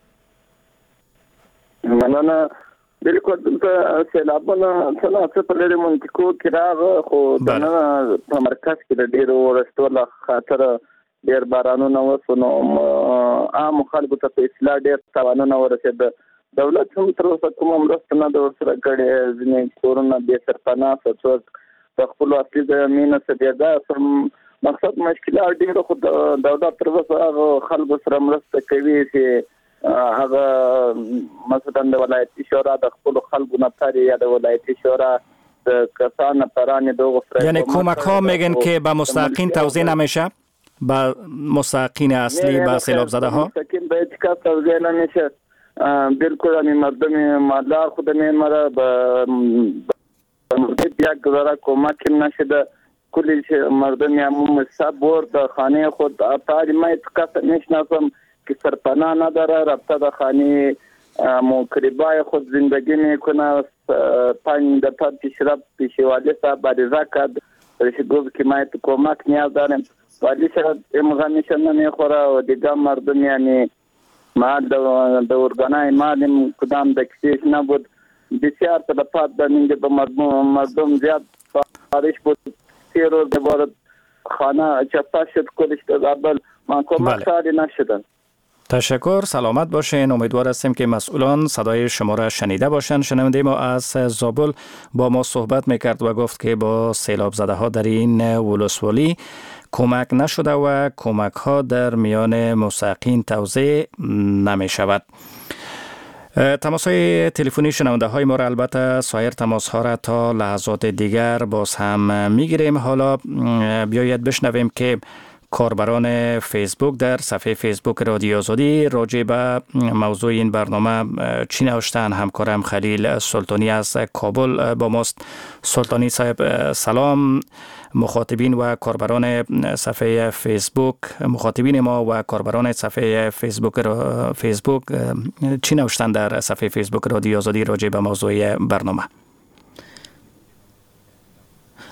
مننه. بالکل دلته سیلابونه څنګه په لري منطقو کې راغ خو د په مرکز کې د ډیرو ورستو له خاطر ډیر بارانونه وسو نو عام خلکو ته په اصلاح ډیر تاوانونه ورسېد. دولت هم تر اوسه کومه مرسته نه ده ورسره کړې. ځینې کورونه بې سرپناه څوک د خپلو اصلي زمینو څخه بېځایه سم مقصد مشکلات ډېر خو دولت تر اوسه هغه خلکو سره مرسته کوي چې هغه مثلا د ولایتي شورا د خپلو خلکو نفر یا د ولایتي شورا د کسان پرانی دغه فرق، یعنی کمک ها میگن که به مستحقین توزیع نمیشه؟ با مستحقین اصلی با سیلاب زده ها؟ مستحقین به هیچ کس توزیع نمیشه. بالکل همین مردم مالدار خود میمره به یک گذاره کمک نشده. کلی مردم همون صبر در خانه خود اتاری ما هیچ کس نشناسم که سرپناه نداره، رفته در خانه مقربای خود زندگی میکنه. پنج دفعه پیشرفت پیشوالی صاحب عریضه کرد، گفت که ما کمک نیاز داریم. والی صاحب امغانیش نمیخوره و دیگه مردم یعنی مال د ارگانای مال کدام د کسیش نبود. بسیار تلفات دنینده به مردم زیاد بارش بود. سی روز بارد خانه چپا شد کلش دادبل من کمک ساری نشدن. تشکر، سلامت باشین. امیدوار هستیم که مسئولان صدای شما را شنیده باشند. شنونده ما از زابل با ما صحبت میکرد و گفت که با سیلاب زده ها در این ولسوالی کمک نشده و کمک ها در میان مستحقین توزیع نمی شود. تماس های تلفنی شنونده های ما را البته سایر تماس ها را تا لحظات دیگر باز هم می گیریم. حالا بیایید بشنویم که کاربران فیسبوک در صفحه فیسبوک رادیو آزادی راجع به موضوع این برنامه چی نوشتن. همکارم خلیل سلطانی از کابل با ماست. سلطانی صاحب سلام. مخاطبین و کاربران صفحه فیسبوک مخاطبین ما و کاربران صفحه فیسبوک فیسبوک چی نوشتن در صفحه فیسبوک رادیو آزادی راجع به موضوع برنامه؟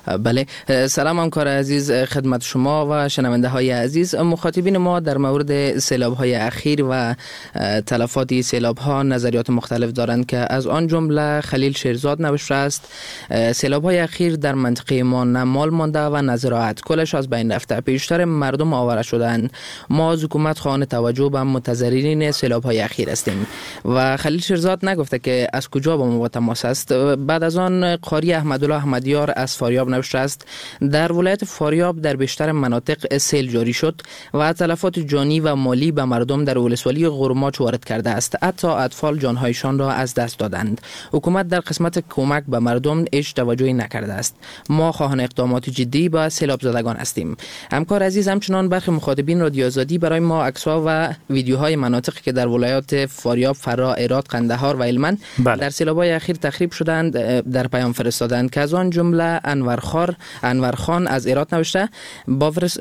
بله، سلام همکار عزیز خدمت شما و شنونده های عزیز. مخاطبین ما در مورد سیلاب های اخیر و تلفات سیلاب ها نظریات مختلف دارند که از آن جمله خلیل شیرزاد نوشته است سیلاب های اخیر در منطقه ما نه مال مانده و نه زراعت، کلش از بین رفته، بیشتر مردم آواره شدند. ما از حکومت خواهان توجه به متضررین سیلاب های اخیر هستیم. و خلیل شیرزاد نگفته که از کجا با ما تماس است. بعد از آن قاری احمدالله احمدیار از فاریاب نوشته است در ولایت فاریاب در بیشتر مناطق سیل جاری شد و تلفات جانی و مالی به مردم در ولسوالی غرماچ وارد کرده است. حتی اطفال جانهایشان را از دست دادند. حکومت در قسمت کمک به مردم هیچ توجهی نکرده است. ما خواهان اقدامات جدی به سیلاب زدگان هستیم. همکار عزیز، همچنان برخی مخاطبین رادیو آزادی برای ما عکس‌ها و ویدیوهای مناطقی که در ولایات فاریاب، فرا، هرات، قندهار و هلمند بله. در سیلاب‌های اخیر تخریب شدند در پیام فرستادند که از آن جمله انورخان انورخان از هرات نوشته با فرس...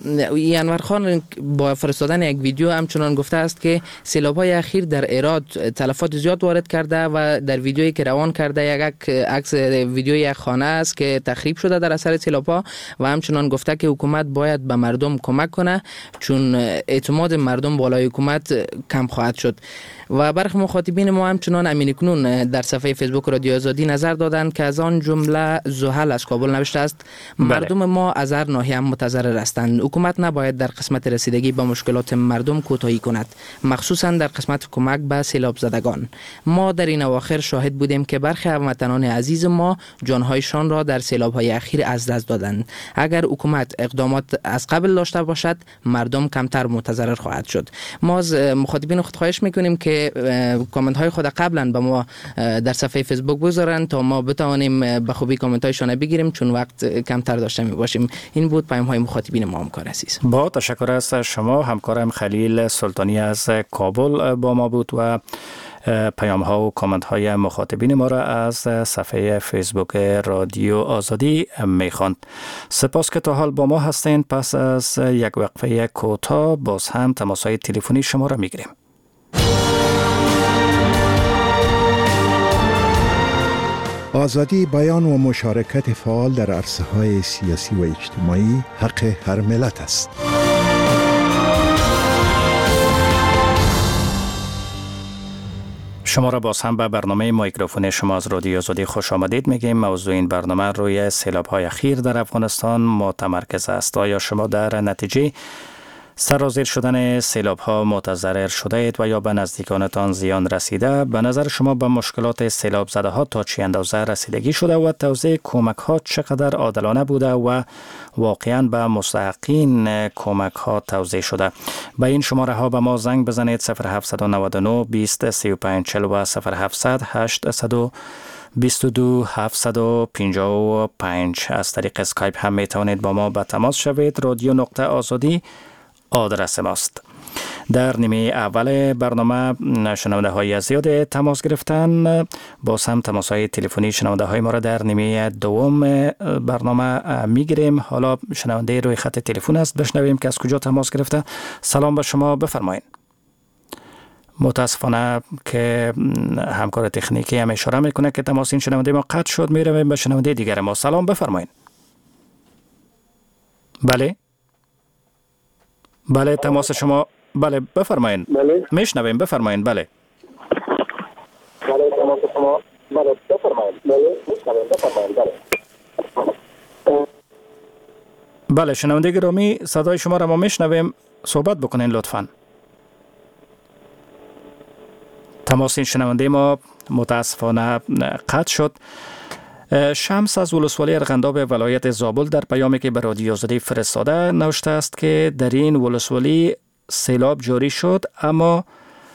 انورخان با فرستادن یک ویدیو همچنان گفته است که سیلاب‌های اخیر در هرات تلفات زیاد وارد کرده و در ویدیویی که روان کرده یک عکس ویدیوی یک خانه است که تخریب شده در اثر سیلاب‌ها و همچنان گفته که حکومت باید به مردم کمک کنه چون اعتماد مردم بالای حکومت کم خواهد شد. و برخی مخاطبین ما همچنان امین کنون در صفحه فیسبوک رادیو آزادی نظر دادند که از آن جمله زحل از کابل نوشته است مردم بله. ما از هر ناحیه متضرر هستند. حکومت نباید در قسمت رسیدگی به مشکلات مردم کوتاهی کند، مخصوصا در قسمت کمک به سیلاب زدگان. ما در این اواخر شاهد بودیم که برخی هموطنان عزیز ما جانهایشان را در سیلاب‌های اخیر از دست دادند. اگر حکومت اقدامات از قبل داشته باشد مردم کمتر متضرر خواهد شد. ما از مخاطبین خود خواهش میکنیم که کامنت های خود قبلا به ما در صفحه فیسبوک بگذارن تا ما بتوانیم به خوبی کامنت هایشان بگیریم چون وقت کمتر داشته می باشیم. این بود پیام های مخاطبین ما. همکار عزیز با تشکر از شما. همکارم خلیل سلطانی از کابل با ما بود و پیام ها و کامنت های مخاطبین ما را از صفحه فیسبوک رادیو آزادی می خواند. سپاس که تا حال با ما هستین. پس از یک وقفه کوتاه باز هم تماس های تلفنی شما را می گیریم. آزادی بیان و مشارکت فعال در عرصه‌های سیاسی و اجتماعی حق هر ملت است. شما را باز هم به برنامه میکروفون شما از رادیو آزادی خوش آمدید میگیم. موضوع این برنامه روی سیلاب‌های اخیر در افغانستان متمرکز است. آیا شما در نتیجه سرازیر شدن سیلاب ها متضرر شده اید و یا به نزدیکانتان زیان رسیده؟ به نظر شما به مشکلات سیلاب زده ها تا چه اندازه رسیدگی شده و توزیع کمک ها چقدر عادلانه بوده و واقعا به مستحقین کمک ها توزیع شده؟ به این شماره ها به ما زنگ بزنید صفر هفت نه نه بیست سی و پنج چهل و صفر هفتصد هشتصد و بیست و دو هفتصد و پنجاه و پنج. از طریق اسکایپ هم می توانید با ما به تماس شوید. رادیو نقطه آزادی آدرس ماست. در نیمه اول برنامه شنونده های زیاد تماس گرفتن. باز هم تماس های تلفنی شنونده های ما را در نیمه دوم برنامه میگیریم. حالا شنونده روی خط تلفن است، بشنویم که از کجا تماس گرفته. سلام به شما، بفرمایید. متاسفانه که همکار تکنیکی هم اشاره میکنه که تماس این شنونده ما قطع شد. میرویم به شنونده دیگر ما. سلام، بفرمایید. بله بله تماس شما. بله بفرمایید. بله میشنویم، بفرمایید. بله بله تماس شما. بله بفرمایید. بله میشنویم، بفرمایید. بله بله شنونده گرامی، صدای شما را ما میشنویم، صحبت بکنین لطفاً. تماس این شنونده ما متاسفانه قطع شد. شمس از ولسوالی ارغنداب ولایت زابل در پیامی که به رادیو آزادی فرستاده نوشته است که در این ولسوالی سیلاب جاری شد اما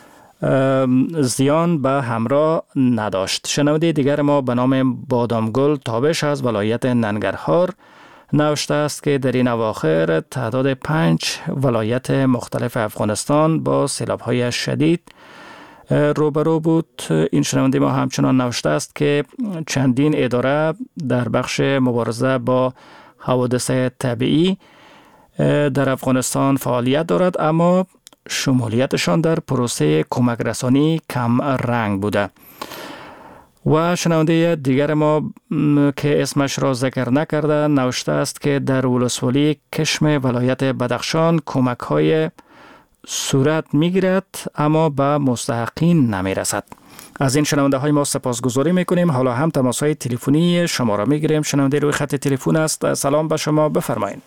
زیان به همراه نداشت. شنونده دیگر ما به نام بادامگل تابش از ولایت ننگرهار نوشته است که در این اواخر تعداد پنج ولایت مختلف افغانستان با سیلاب‌های شدید روبرو بود. این شنونده ما همچنان نوشته است که چندین اداره در بخش مبارزه با حوادث طبیعی در افغانستان فعالیت دارد اما شمولیتشان در پروسه کمک رسانی کم رنگ بوده. و شنونده دیگر ما که اسمش را ذکر نکرده نوشته است که در ولسوالی کشم ولایت بدخشان کمک های صورت میگیرد اما به مستحقین نمیرسد. از این شنونده های ما سپاسگزاری میکنیم. حالا هم تماس های تلفنی شما را میگیریم. شنونده روی خط تلفن است. سلام به شما، بفرمایید.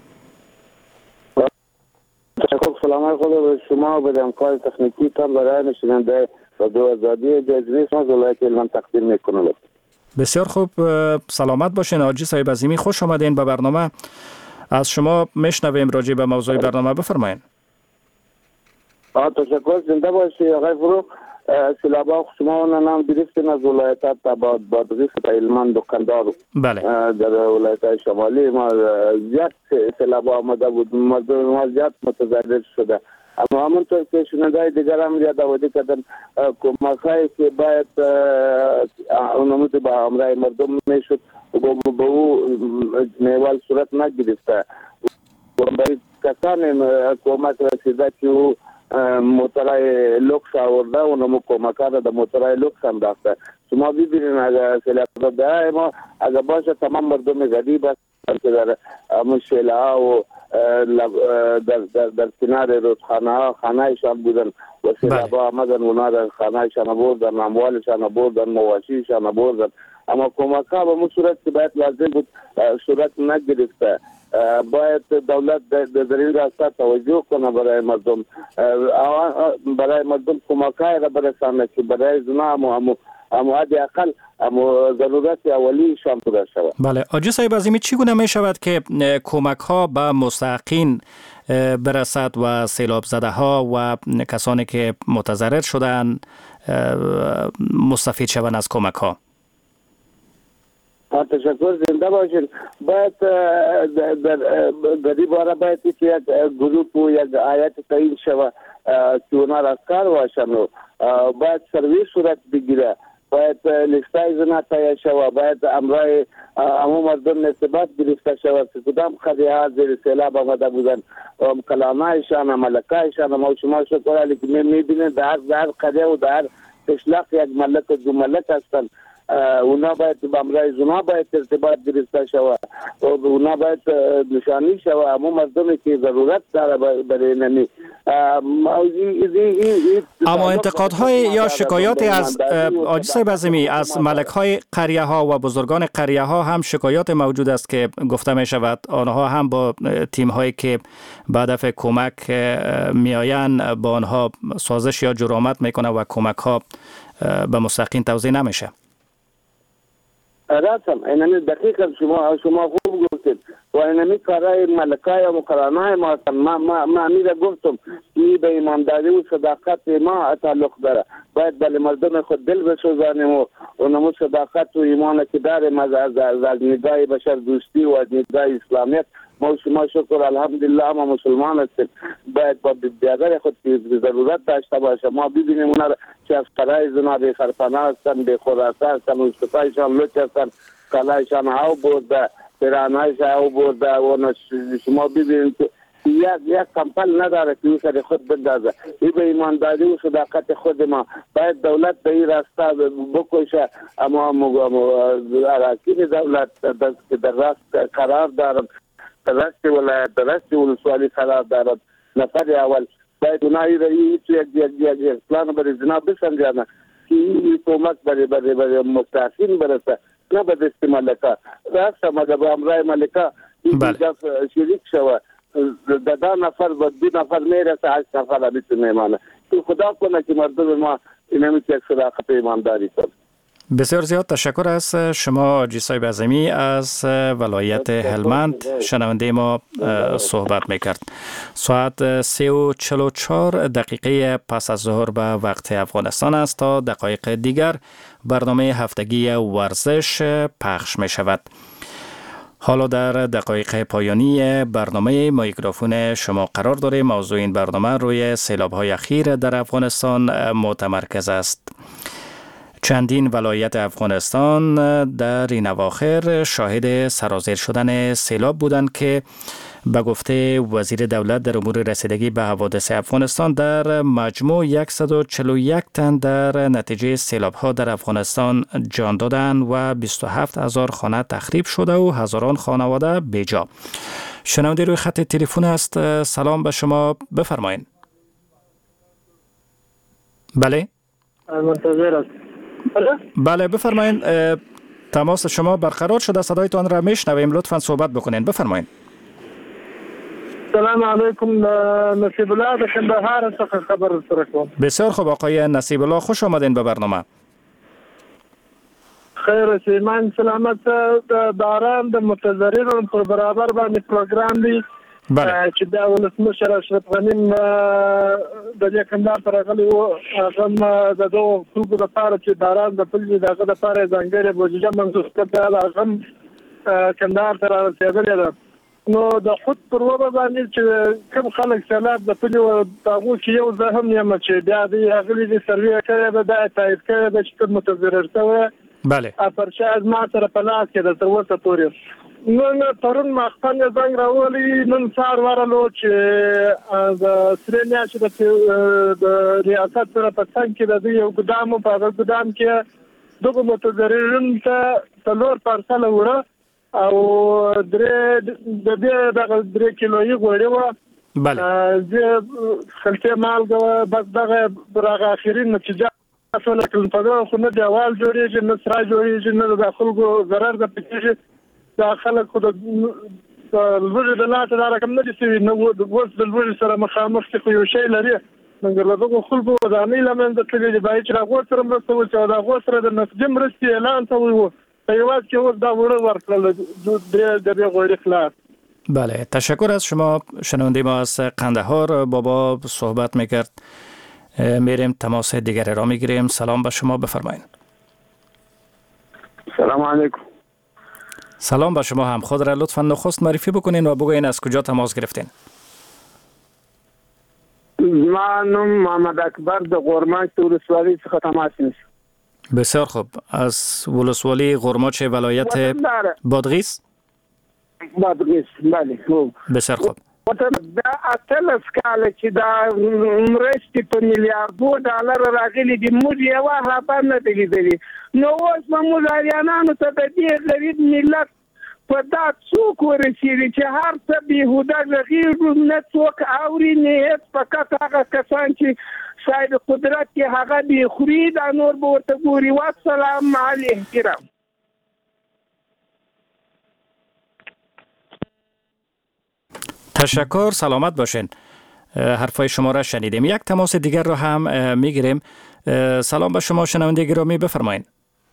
تشکر. سلام خدا به شما و به همکار تکنیکی تان برای شنونده رادیو آزادی جزیره از ولایت هلمند تقدیم میکنم. بسیار خوب، سلامت باشین. حاجی صاحب عظیمی، خوش آمدین به برنامه. از شما میشنویم راجع به موضوع برنامه، بفرمایید. آه تشکر. زنده باشی آقای فروغ. سیلابا شما نام گرفتین از ولایت تا بادغیس تا هلمند و قندار. بله. در ولایت شمالی ما زیاد سیلابا آمده بود، مردم ما زیاد متضرر شده. اما همونطور که شنونده دیگر هم یادآوری کردن کمک‌هایی که باید اونمود به همراه مردم میشد و به او نیوال صورت نگرفته. برای کسانی کمک رسیده که او موترهای لوکس آورده اونمو کمک‌ها را در موترهای لوکس هم داشته. شما ببینید اگر سیلاب ده ما اگر باشه تمام مردم غریب است که در مشکل ها و در, در, در کنار رودخانه ها خانهشان بودن و سیلاب ها آمدن اونا در خانهشان بردن، اموالشان بردن، مواشیشان بردن. اما کمک ها به مو صورت که باید لازم بود صورت نگرفته. باید دولت در این راستا توجه کنه برای مردم، برای مردم کمک های را برسانه که برای زنا همو اما حد اقل اما ضرورت اولی شام پوره شود. بله. حاجی صاحب عظیمی، چگونه می شود که کمک ها به مستحقین برسد و سیلاب زده ها و کسانی که متضرر شدن مستفید شوند از کمک ها؟ تشکر. زنده باشید. باید در این باره باید یک گروپ و یک آیت تعیین شود که اونا را کار باشن و باید سرویس صورت بگیره. باید لیستای زنا تایید شود. باید امرای عموم مردم نسبت گرفته شود که کدام خدیه ها زیر سیلاب آمده بودن، کلانایشان، ملکایشان. ما شما شکر علی که میبینید در هر قدیه و در تشلاق یک ملک و دو ملک هستند. اونا باید با امرای زنا باید ارتباط گرفته شود و اونا باید نشانی شود همون مردمی که ضرورت داره برای نمی. اما انتقادهای یا شکایاتی از حاجی صاحب عظیمی از ملک های قریه ها و بزرگان قریه ها هم شکایات موجود است که گفته می شود آنها هم با تیم هایی که به هدف کمک می آیند با آنها سازش یا جرامت می کنه و کمک ها به مستحقین توزیع نمیشه. راستم اینمی دقیقا شما شما خوب گفتید و اینمی کارهای ملکای و مقرانهای ما ما ما ما میره گفتم این به ایمانداری و صداقت ما تعلق داره. باید بله مردم خود دل بسوزانیم و اونمو صداقت و ایمان که داریم از از نگاه بشر دوستی و از نگاه اسلامیت. ما شما شکر الحمدلله ما مسلمان هستیم. باید با بیادر خود که ضرورت داشته باشه ما ببینیم اونا که از قرای زنا به خرپانه هستن، به خراسه هستن، استفایشان لوچ هستن، کلایشان هاو برده، پیرانایش هاو برده و شما ببینید که یک یک کمپل نداره که او سر خود بندازه. این به ایمانداری و صداقت خود ما باید دولت به این راستا بکشه. اما اراکین دولت که در راست قرار دارن، در راست ولایت، در راست ولسوالی قرار دارن، نفر اول باید اونایی را یک یک پلان برای زنا بسنجانه که این کمک برای برای برای مستحقین برسه، نه به دست ملکا. راست ما به امرای ملکا این جاف شریک شود. ده نفر و دو نفر میرسه، هشت نفر میتونه ایمانه. که خدا کنه که مردم ما اینمی که صداقت ایمانداری کنه. بسیار زیاد تشکر از شما حاجی صاحب عظیمی از ولایت هلمند. شنونده ما صحبت میکرد. ساعت سه و چل و چهار دقیقه پس از ظهر به وقت افغانستان است. تا دقایق دیگر برنامه هفتگی ورزش پخش می شود. حالا در دقایق پایانی برنامه میکروفون شما قرار داریم. موضوع این برنامه روی سیلاب‌های اخیر در افغانستان متمرکز است. چندین ولایت افغانستان در این اواخر شاهد سرازیر شدن سیلاب بودند که به گفته وزیر دولت در امور رسیدگی به حوادث افغانستان در مجموع صد و چهل و یک تن در نتیجه سیلاب ها در افغانستان جان دادند و بیست و هفت هزار خانه تخریب شده و هزاران خانواده بیجا. شنونده روی خط تلفن است. سلام به شما، بفرمایید. بله منتظر است. بله بفرمایید. تماس شما برقرار شده، صدایتان را میشنویم، لطفا صحبت بکنین، بفرمایید. سلام علیکم، نصیب الله د کندهار څخه خبر سره کوم. بسیار خوب آقای نصیب الله، خوش آمدین به برنامه. خیر اوسئ. من سلامت د باران د متضررو پر برابر باندې پروګرام دی چې د ولسمشر اشرف غني د دې کندهار پر راغلی و. هغه د دوه خلکو لپاره چې باران د پلي دغه لپاره ځانګړې بودیجه منظور کړه، هغه کندهار ته رارسېدلې ده. نو د خود پر وبه باندې چې کوم خلک سیلاب د پلي و هغو کې یو زه هم یم چې بیا د هغلي د سروې کړی ده، دا تایید کړی ده چې کوم متضرر شوی. بله پرچه از ما سره په لاس کې ده تر اوسه پورې. نن پرون ماښام یې زنګ راوولی، نن سهار ورغلو چې د سرې میاشتې د ریاست سره په څنګ کې د دوی یو ګدام و، په هغه ګدام کې دغو متضررینو ته څلور پارسله وړه او درې د دې دغه درې کیلویي غوړي وه. بله زه خلطې مالګه وه. بس دغه راغه اخري نتیجه شوله کړم. په دغه خو نه دیوال جوړېږي، نه سرا جوړېږي، نه د خلکو ضرر ده پکېږي. دا خلک خو د لوږې د لاسه دا رقم نه دي سوي، نه اوس د لوږې سره مخامخ چې خو یو شی لري. مګر له دغو خلکو ودانۍ له منځه تللي دي. باید چې د هغو سره مرسته وشي او د هغو سره د نقدي مرستې اعلان شوی و. په یوازې کې اوس دا وړه ورکړل درې درې غوړي خلاص. بله تشکر از شما. شنونده ما از قندهار بابا صحبت میکرد. میریم تماس دیگر را میگیریم. سلام به شما، بفرمایید. سلام علیکم. سلام به شما هم. خود را لطفا نخست معرفی بکنین و بگوین از کجا تماس گرفتین. من نوم محمد اکبر د غورماچ ولسوالۍ څخه تماس نیسم. بسیار خوب. از ولسوالی غورماچ ولایت بادغیس؟ بادغیس بله. بسیار خوب. دا اتلس کاله چې دا مرستې په میلیاردو ډالر راغلي دي، موږ یوه خبر نه دی لیدلي. نو اوس به موږ اریانانو ته د دې غریب ملت په دا څوک ورسېږي چې هر څه بېهوده غږېږو، نه څوک اوري نه هېڅ. فقط هغه کسان چې صاحب قدرت کې هغه بې خوري، دا نور به ورته ګوري. والسلام مع الاحترام. تشکر، سلامت باشین. حرفای شما را شنیدیم. یک تماس دیگر را هم میگیریم. سلام به شما شنونده گرامی، بفرمایید.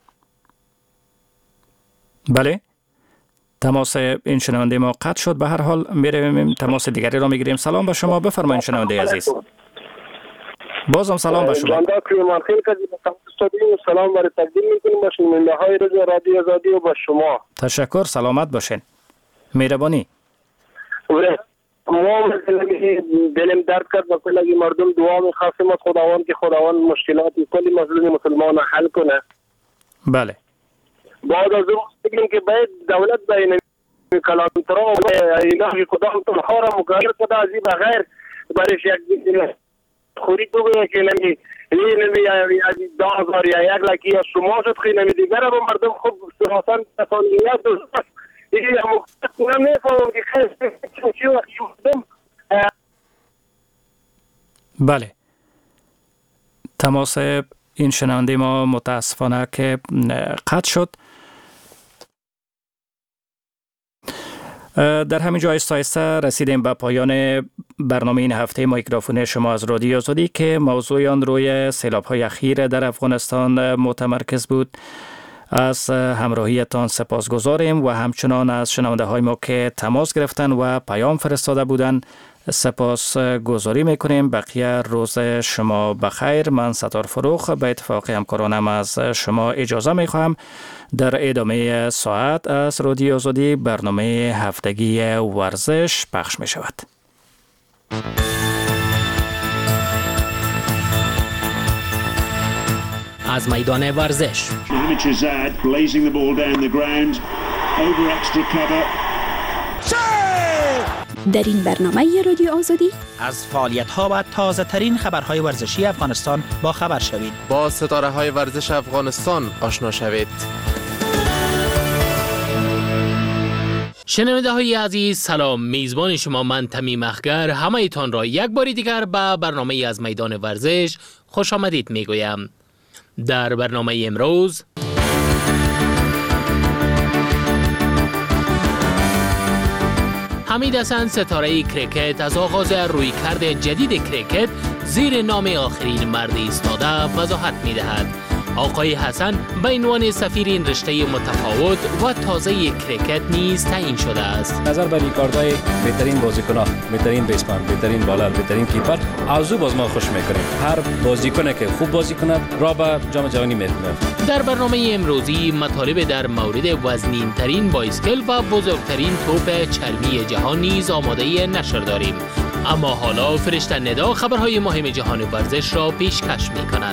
بله تماس این شنونده ما قطع شد. به هر حال میریم تماس دیگری را میگیریم. سلام به شما، بفرمایید شنونده عزیز. بازم سلام به شما. سلام برای تقدیم میکنیم به شنونده های رادیو آزادی و به شما. تشکر، سلامت باشین. مهربانی. ما دلم درد کرد و کلی مردم دعا می‌خواستیم از خداوند که خداوند مشکلات کلی مظلوم مسلمان حل کنه. بله. بعد از اون بگیم که باید دولت بین کلانترا و اینا کدام تو خارم مقرر کنه از این بغیر برایش یک خوری بگویه که نمی این نمی دو هزار یا یک لکی یا شما شد خیلی نمی دیگر با مردم خوب سراسان تفانیت دوست دیگه هم نمیفهمم که خیلی چی وقتی یوردم. بله تماس این شنونده ما متاسفانه که قطع شد. در همین جا آهسته آهسته رسیدیم به پایان برنامه این هفته میکروفون شما از رادیو آزادی که موضوع آن روی سیلاب‌های اخیر در افغانستان متمرکز بود. از همراهیتان سپاسگزاریم و همچنان از شنونده های ما که تماس گرفتن و پیام فرستاده بودن سپاس گذاری میکنیم. بقیه روز شما بخیر. من ستار فروخ به اتفاق همکارانم از شما اجازه میخواهم. در ادامه ساعت از رادیو آزادی برنامه هفتگی ورزش پخش می شود. از میدان ورزش. در این برنامه رادیو آزادی از فعالیت‌ها و تازه‌ترین خبرهای ورزشی افغانستان با خبر شوید. با ستاره‌های ورزش افغانستان آشنا شوید. شنونده های عزیز سلام، میزبان شما من تمیم اخگر همه ایتان را یک بار دیگر به برنامه از میدان ورزش خوش آمدید میگویم. در برنامه امروز حمید حسن ستاره کریکت از آغاز رویکرد جدید کریکت زیر نام آخرین مرد ایستاده وضاحت می‌دهد. آقای حسن به عنوان سفیر این رشته متفاوت و تازه کریکت نیز تعیین شده است. نظر به ریکاردهای بهترین بازیکن‌ها، بهترین بیسمن، بهترین بالر، بهترین کیپر از او باز ما خوش می‌کنیم. هر بازیکنی که خوب بازی کند را به جام جهانی می‌رساند. در برنامه امروزی مطالب در مورد وزنین‌ترین بایسکل و بزرگترین توپ چرمی جهان نیز آماده نشر داریم. اما حالا فرشته ندا خبرهای مهم جهان ورزش را پیشکش می‌کند.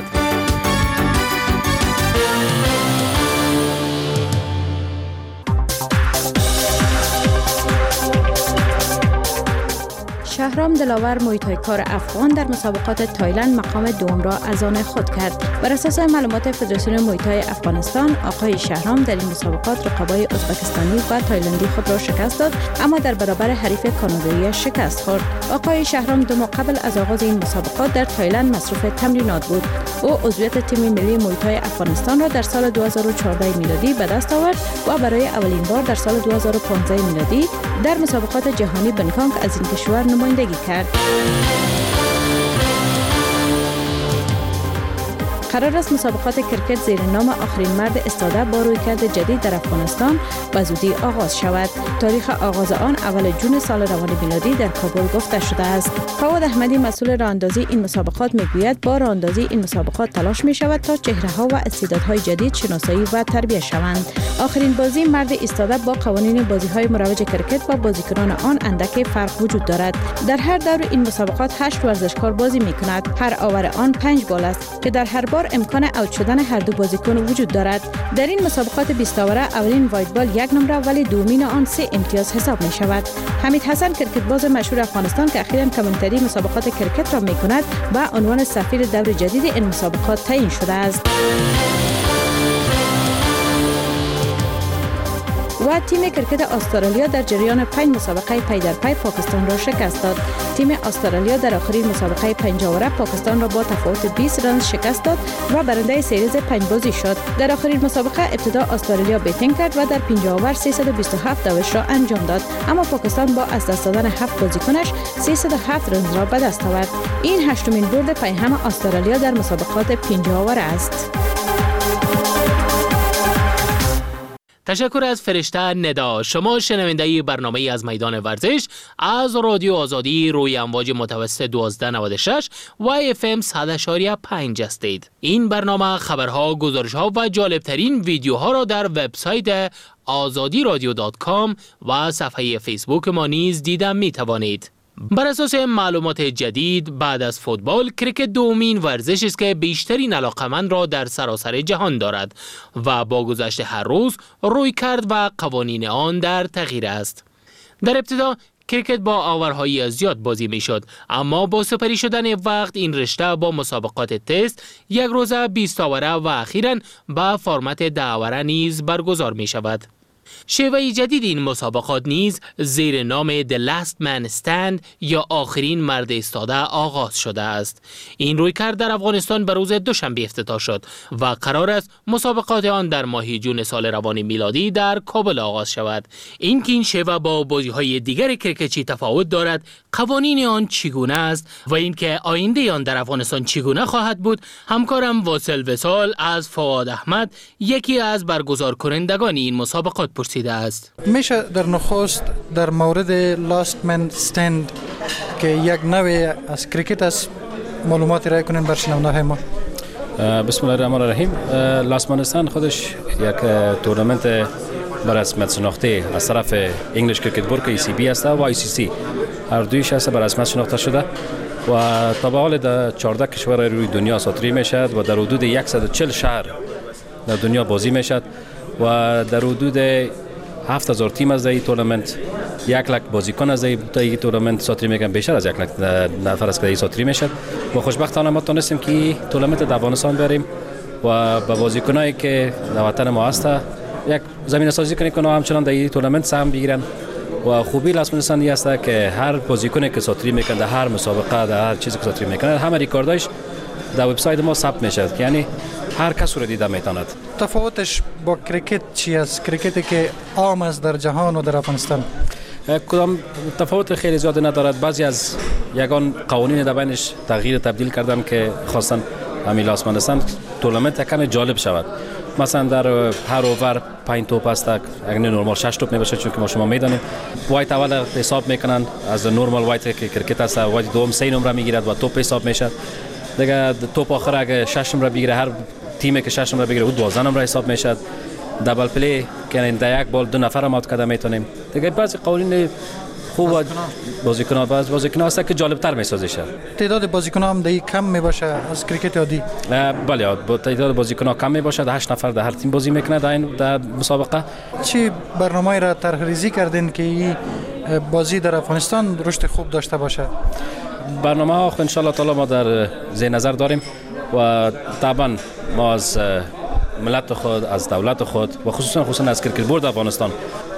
شهرام دلاور محیط‌های کار افغان در مسابقات تایلند مقام دوم را از آن خود کرد. بر اساس معلومات فدراسیون محیط‌های افغانستان، آقای شهرام در این مسابقات رقبای ازبکستانی و تایلندی خود را شکست داد، اما در برابر حریف کانادایی شکست خورد. آقای شهرام دو ماه قبل از آغاز این مسابقات در تایلند مصروف تمرینات بود. او عضویت تیم ملی محیط‌های افغانستان را در سال دو هزار و چهارده میلادی به دست آورد و برای اولین بار در سال دو هزار و پانزده میلادی در مسابقات جهانی بنکاک از این کشور نمایندگی کرد. قرار است مسابقات کرکت زیر نام آخرین مرد استاده با رویکرد جدید در افغانستان به زودی آغاز شود. تاریخ آغاز آن اول جون سال روان میلادی در کابل گفته شده است. فواد احمدی مسئول راهاندازی این مسابقات میگوید با راهاندازی این مسابقات تلاش می شود تا چهره‌ها و استعدادهای جدید شناسایی و تربیت شوند. آخرین بازی مرد ایستاده با قوانین بازی‌های مروج کرکت و بازیکنان آن اندکی فرق وجود دارد. در هر دور این مسابقات هشت ورزشکار بازی می‌کند. هر آور آن پنج بال است که در هر بار امکان اوت شدن هر دو بازیکن وجود دارد. در این مسابقات بیست آوره اولین وایت بال یک نمره ولی دومین آن سه امتیاز حساب می شود. حمید حسن کرکت باز مشهور افغانستان که اخیراً کامنتری مسابقات کرکت را می کند و عنوان سفیر دور جدید این مسابقات تعیین شده است. و تیم کرکت استرالیا در جریان پنج مسابقه پی در پی پاکستان را شکست داد. تیم استرالیا در آخرین مسابقه پنج آوره پاکستان را با تفاوت بیست رنز شکست داد و برنده سریز پنج بازی شد. در آخرین مسابقه ابتدا استرالیا بیتینگ کرد و در پنج آور سیصد و بیست و هفت دوش را انجام داد، اما پاکستان با از دست دادن هفت بازیکنش سیصد و هفت رنز را به دست آورد. این هشتمین برد پیهم استرالیا در مسابقات پنج آوره است. تشکر از فرشته ندا. شما شنونده برنامه از میدان ورزش از رادیو آزادی روی امواج متوسط دوازده نود و شش و اف ام صد و پنج هستید. این برنامه خبرها، گزارشها و جالبترین ویدیوها را در وبسایت آزادی رادیو دات کام و صفحه فیسبوک ما نیز دیدن می توانید. بر اساس معلومات جدید بعد از فوتبال، کرکت دومین ورزش است که بیشترین علاقمند را در سراسر جهان دارد و با گذشت هر روز رویکرد و قوانین آن در تغییر است. در ابتدا کرکت با آورهای زیاد بازی می شد، اما با سپری شدن وقت این رشته با مسابقات تست، یک روزه بیست آوره و اخیراً با فرمت ده آوره نیز برگزار می شود. شیوه جدید این مسابقات نیز زیر نام The Last Man Stand یا آخرین مرد ایستاده آغاز شده است. این رویکرد در افغانستان به روز دوشنبه افتتاح شد و قرار است مسابقات آن در ماه جون سال روان میلادی در کابل آغاز شود. این که این شیوه با بازی‌های دیگر کرکتی تفاوت دارد، قوانین آن چگونه است و اینکه آینده آن در افغانستان چگونه خواهد بود، همکارم واصل وصال از فواد احمد، یکی از برگزار کنندگان این مسابقات پرسیده است. میشه در نخست در مورد لاست من استند که یک نوع از کرکت است معلوماتی رای کنین بر شنونده‌های ما؟ بسم الله الرحمن الرحیم. لاست من استند خودش یک تورنمنت بر رسمیت شناخته از طرف انگلیش کرکت بورد ای سی بی است و آی سی سی، هر دویش هست بر رسمیت شناخته شده و تا به حال در چهارده کشور روی دنیا ساتری میشد و در حدود صد و چهل شهر در دنیا بازی میشد و در حدود هفت هزار تیم از این تورنمنت، یک لک بازیکن از این تورنمنت ساتری میگن، بیشتر از یک لک نفر از که ساتری میشد و خوشبختانه ما تونستیم که تورنمنت در افغانستان بریم و با بازیکنایی که در وطن ما هست یک زمین سازی کنیم که همچنان در این تورنمنت سهم بگیرن و خوبی لاس است که هر بازیکنی که ساتری میکنه در هر مسابقه، در هر چیزی که ساتری میکنه، همه ریکارداش در وبسایت ما ثبت میشه، یعنی هر کس رو دیده میتواند. تفاوتش با کرکت چی است؟ کرکتی که عام است در جهان و در افغانستان کدام تفاوت خیلی زیاد ندارد. بعضی از یگان قوانین در بینش تغییر تبدیل کردم که خواستن همین لاس منستان تورنمنت کم جالب شود. مثلا در هر اوور پنج توپ است، اگر نورمال شش توپ میباشه، چون که ما شما میدانیم وایت اول حساب میکنن از نورمال وایت که کرکت است، وایت دوم سه نمره میگیرد و توپ حساب میشه. دیگه توپ آخر اگه شش نمره بگیره، هر تیمی که شش نمره بگیره او دوازده نمره حساب میشه. دبل پلی که در یک بال دو نفر مات کرده میتونیم. دیگه بعضی قوانین خوب بازیکن‌ها باز بازیکن‌ها هست که جالب‌تر می‌سازه. تعداد بازیکن‌ها هم دیگه کم می‌باشه از کرکت عادی. بله، با تعداد بازیکن‌ها کم می‌باشه، هشت نفر در هر تیم بازی می‌کنه در این در مسابقه. چی برنامه‌ای را طرح‌ریزی کردین که این بازی در افغانستان رشد خوب داشته باشه؟ برنامه‌ها ان شاء الله تعالی ما در ذهن نظر داریم و طبعا ما از ملت خود، از دولت خود و خصوصا خصوصا از کرکت بورد افغانستان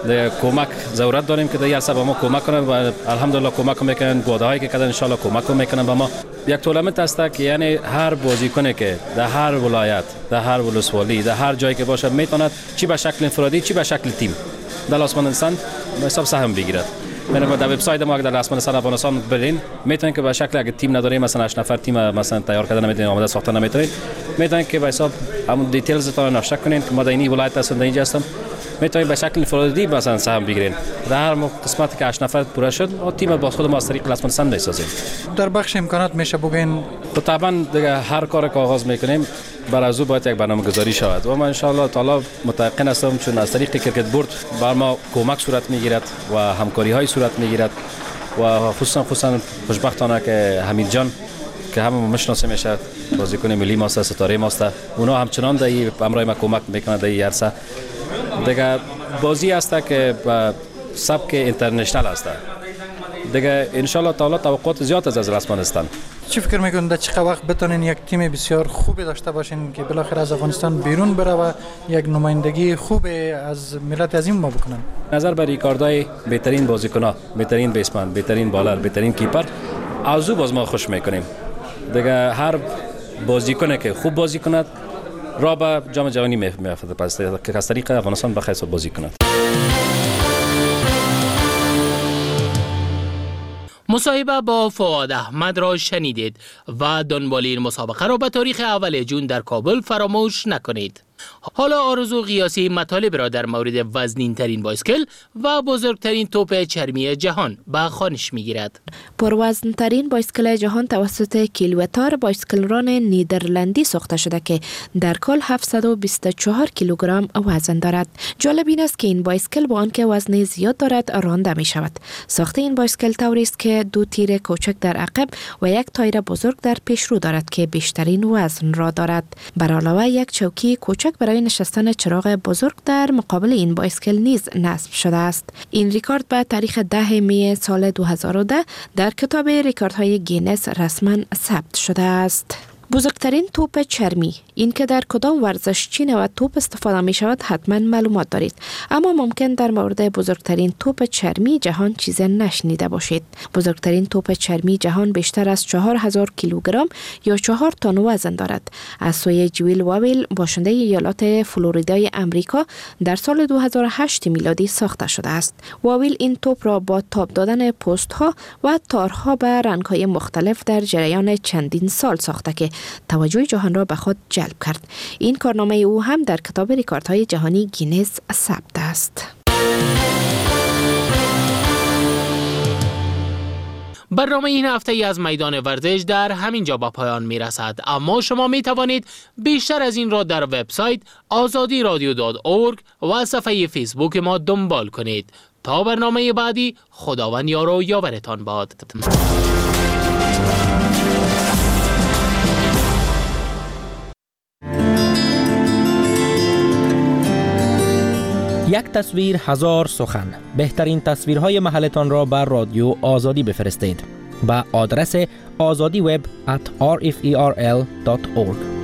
کمک ضرورت داریم که در این سبب ما کمک کنن و الحمدلله کمک میکنن. گودهایی که کردن ان شاء الله کمک میکنن به ما. یک تورنمنت است که یعنی هر بازیکنی که در هر ولایت، در هر ولسوالی، در هر جایی که باشه میتونه چی به شکل انفرادی چی به شکل تیم در لاس منستان حساب سهم بگیرد. من در وبسایت ما در لاس منستان افغانستان برین میتونین که به شکل اگه تیم نداریم، مثلا هشت نفر تیم مثلا تیار کردن نمیتونین، آماده ساختن نمیتونین، میتونین که به حساب همون دیتیلز تا ناشته کنین که ما در این ولایت هستم، در اینجا هستم، میتونین به شکل انفرادی مثلا سهم بگیرین. در هر قسمتی که هشت نفر پوره شد ما تیم با خود ما از طریق لاس منستان میسازیم. در بخش امکانات میشه بگین خب طبعا دیگه هر کار که آغاز میکنیم بر از او باید یک برنامه‌گذاری شود و ما ان شاء الله تعالی متوقع هستم چون از طریق کرکت بورد بر ما کمک صورت میگیرد و همکاری های صورت میگیرد و خصوصا خصوصا خوشبختانه که حمید جان که همه میشناسیم میشه بازیکن ملی ماست، ستاره ماست، اونا همچنان در این امرای ما کمک میکنن در این عرصه. دیگه بازی است که با سبک اینترنشنال است. دیگه ان شاء الله تعالی توقعات زیاد از لاس منستان. چی فکر میکنید در چه وقت بتونین یک تیم بسیار خوبی داشته باشین که بالاخره از افغانستان بیرون بره و یک نمایندگی خوب از ملت عظیم ما بکنن؟ نظر بر ریکاردای بهترین بازیکن‌ها، بهترین بیسمن، بهترین بالر، بهترین کیپر از او باز ما خوش میکنیم. دیگه هر بازیکنی که خوب بازی کند را به جام جهانی میافته، پس که از طریق افغانستان بخیر بازی کند. مصاحبه با فؤاد احمد را شنیدید و دنبال این مسابقه را به تاریخ اول جون در کابل فراموش نکنید. حالا آرزو قیاسی مطالب را در مورد وزنین ترین بایسکل و بزرگترین توپ چرمی جهان به خوانش میگیرد. پروزن ترین بایسکل جهان توسط کیلوتار بایسکلران نیدرلندی ساخته شده که در کل هفتصد و بیست و چهار کیلوگرم وزن دارد. جالب این است که این بایسکل با آنکه وزن زیاد دارد رانده می شود. ساخت این بایسکل طوری است که دو تیر کوچک در عقب و یک تایر بزرگ در پیشرو دارد که بیشترین وزن را دارد. بر علاوه یک چوکی کوچک برای نشستن چراغ بزرگ در مقابل این بایسکل نیز نصب شده است. این ریکارد به تاریخ ده می سال دو هزار و ده در کتاب ریکاردهای گینس رسما ثبت شده است. بزرگترین توپ چرمی، این که در کدام ورزشچی نوع توپ استفاده می شود حتما معلومات دارید، اما ممکن در مورد بزرگترین توپ چرمی جهان چیز نشنیده باشید. بزرگترین توپ چرمی جهان بیشتر از چهار هزار کیلوگرم یا چهار تن وزن دارد. از سوی جویل واویل باشنده ایالات فلوریدای امریکا در سال دو هزار و هشت میلادی ساخته شده است. واویل این توپ را با تاب دادن پست ها و تارها به رنگ های مختلف در جریان چندین سال ساخته که توجه جهان را به خود جلب کرد. این کارنامه او هم در کتاب ریکاردهای جهانی گینس ثبت است. برنامه این هفته ای از میدان ورزش در همین جا به پایان می رسد، اما شما می توانید بیشتر از این را در وبسایت آزادی رادیو دات اورگ و صفحه فیسبوک ما دنبال کنید. تا برنامه بعدی، خداوند یار و یاورتان باد. یک تصویر هزار سخن. بهترین تصویرهای محلتان را بر رادیو آزادی بفرستید. با آدرس آزادی وب ات آر اف ای آر ال دات اورگ.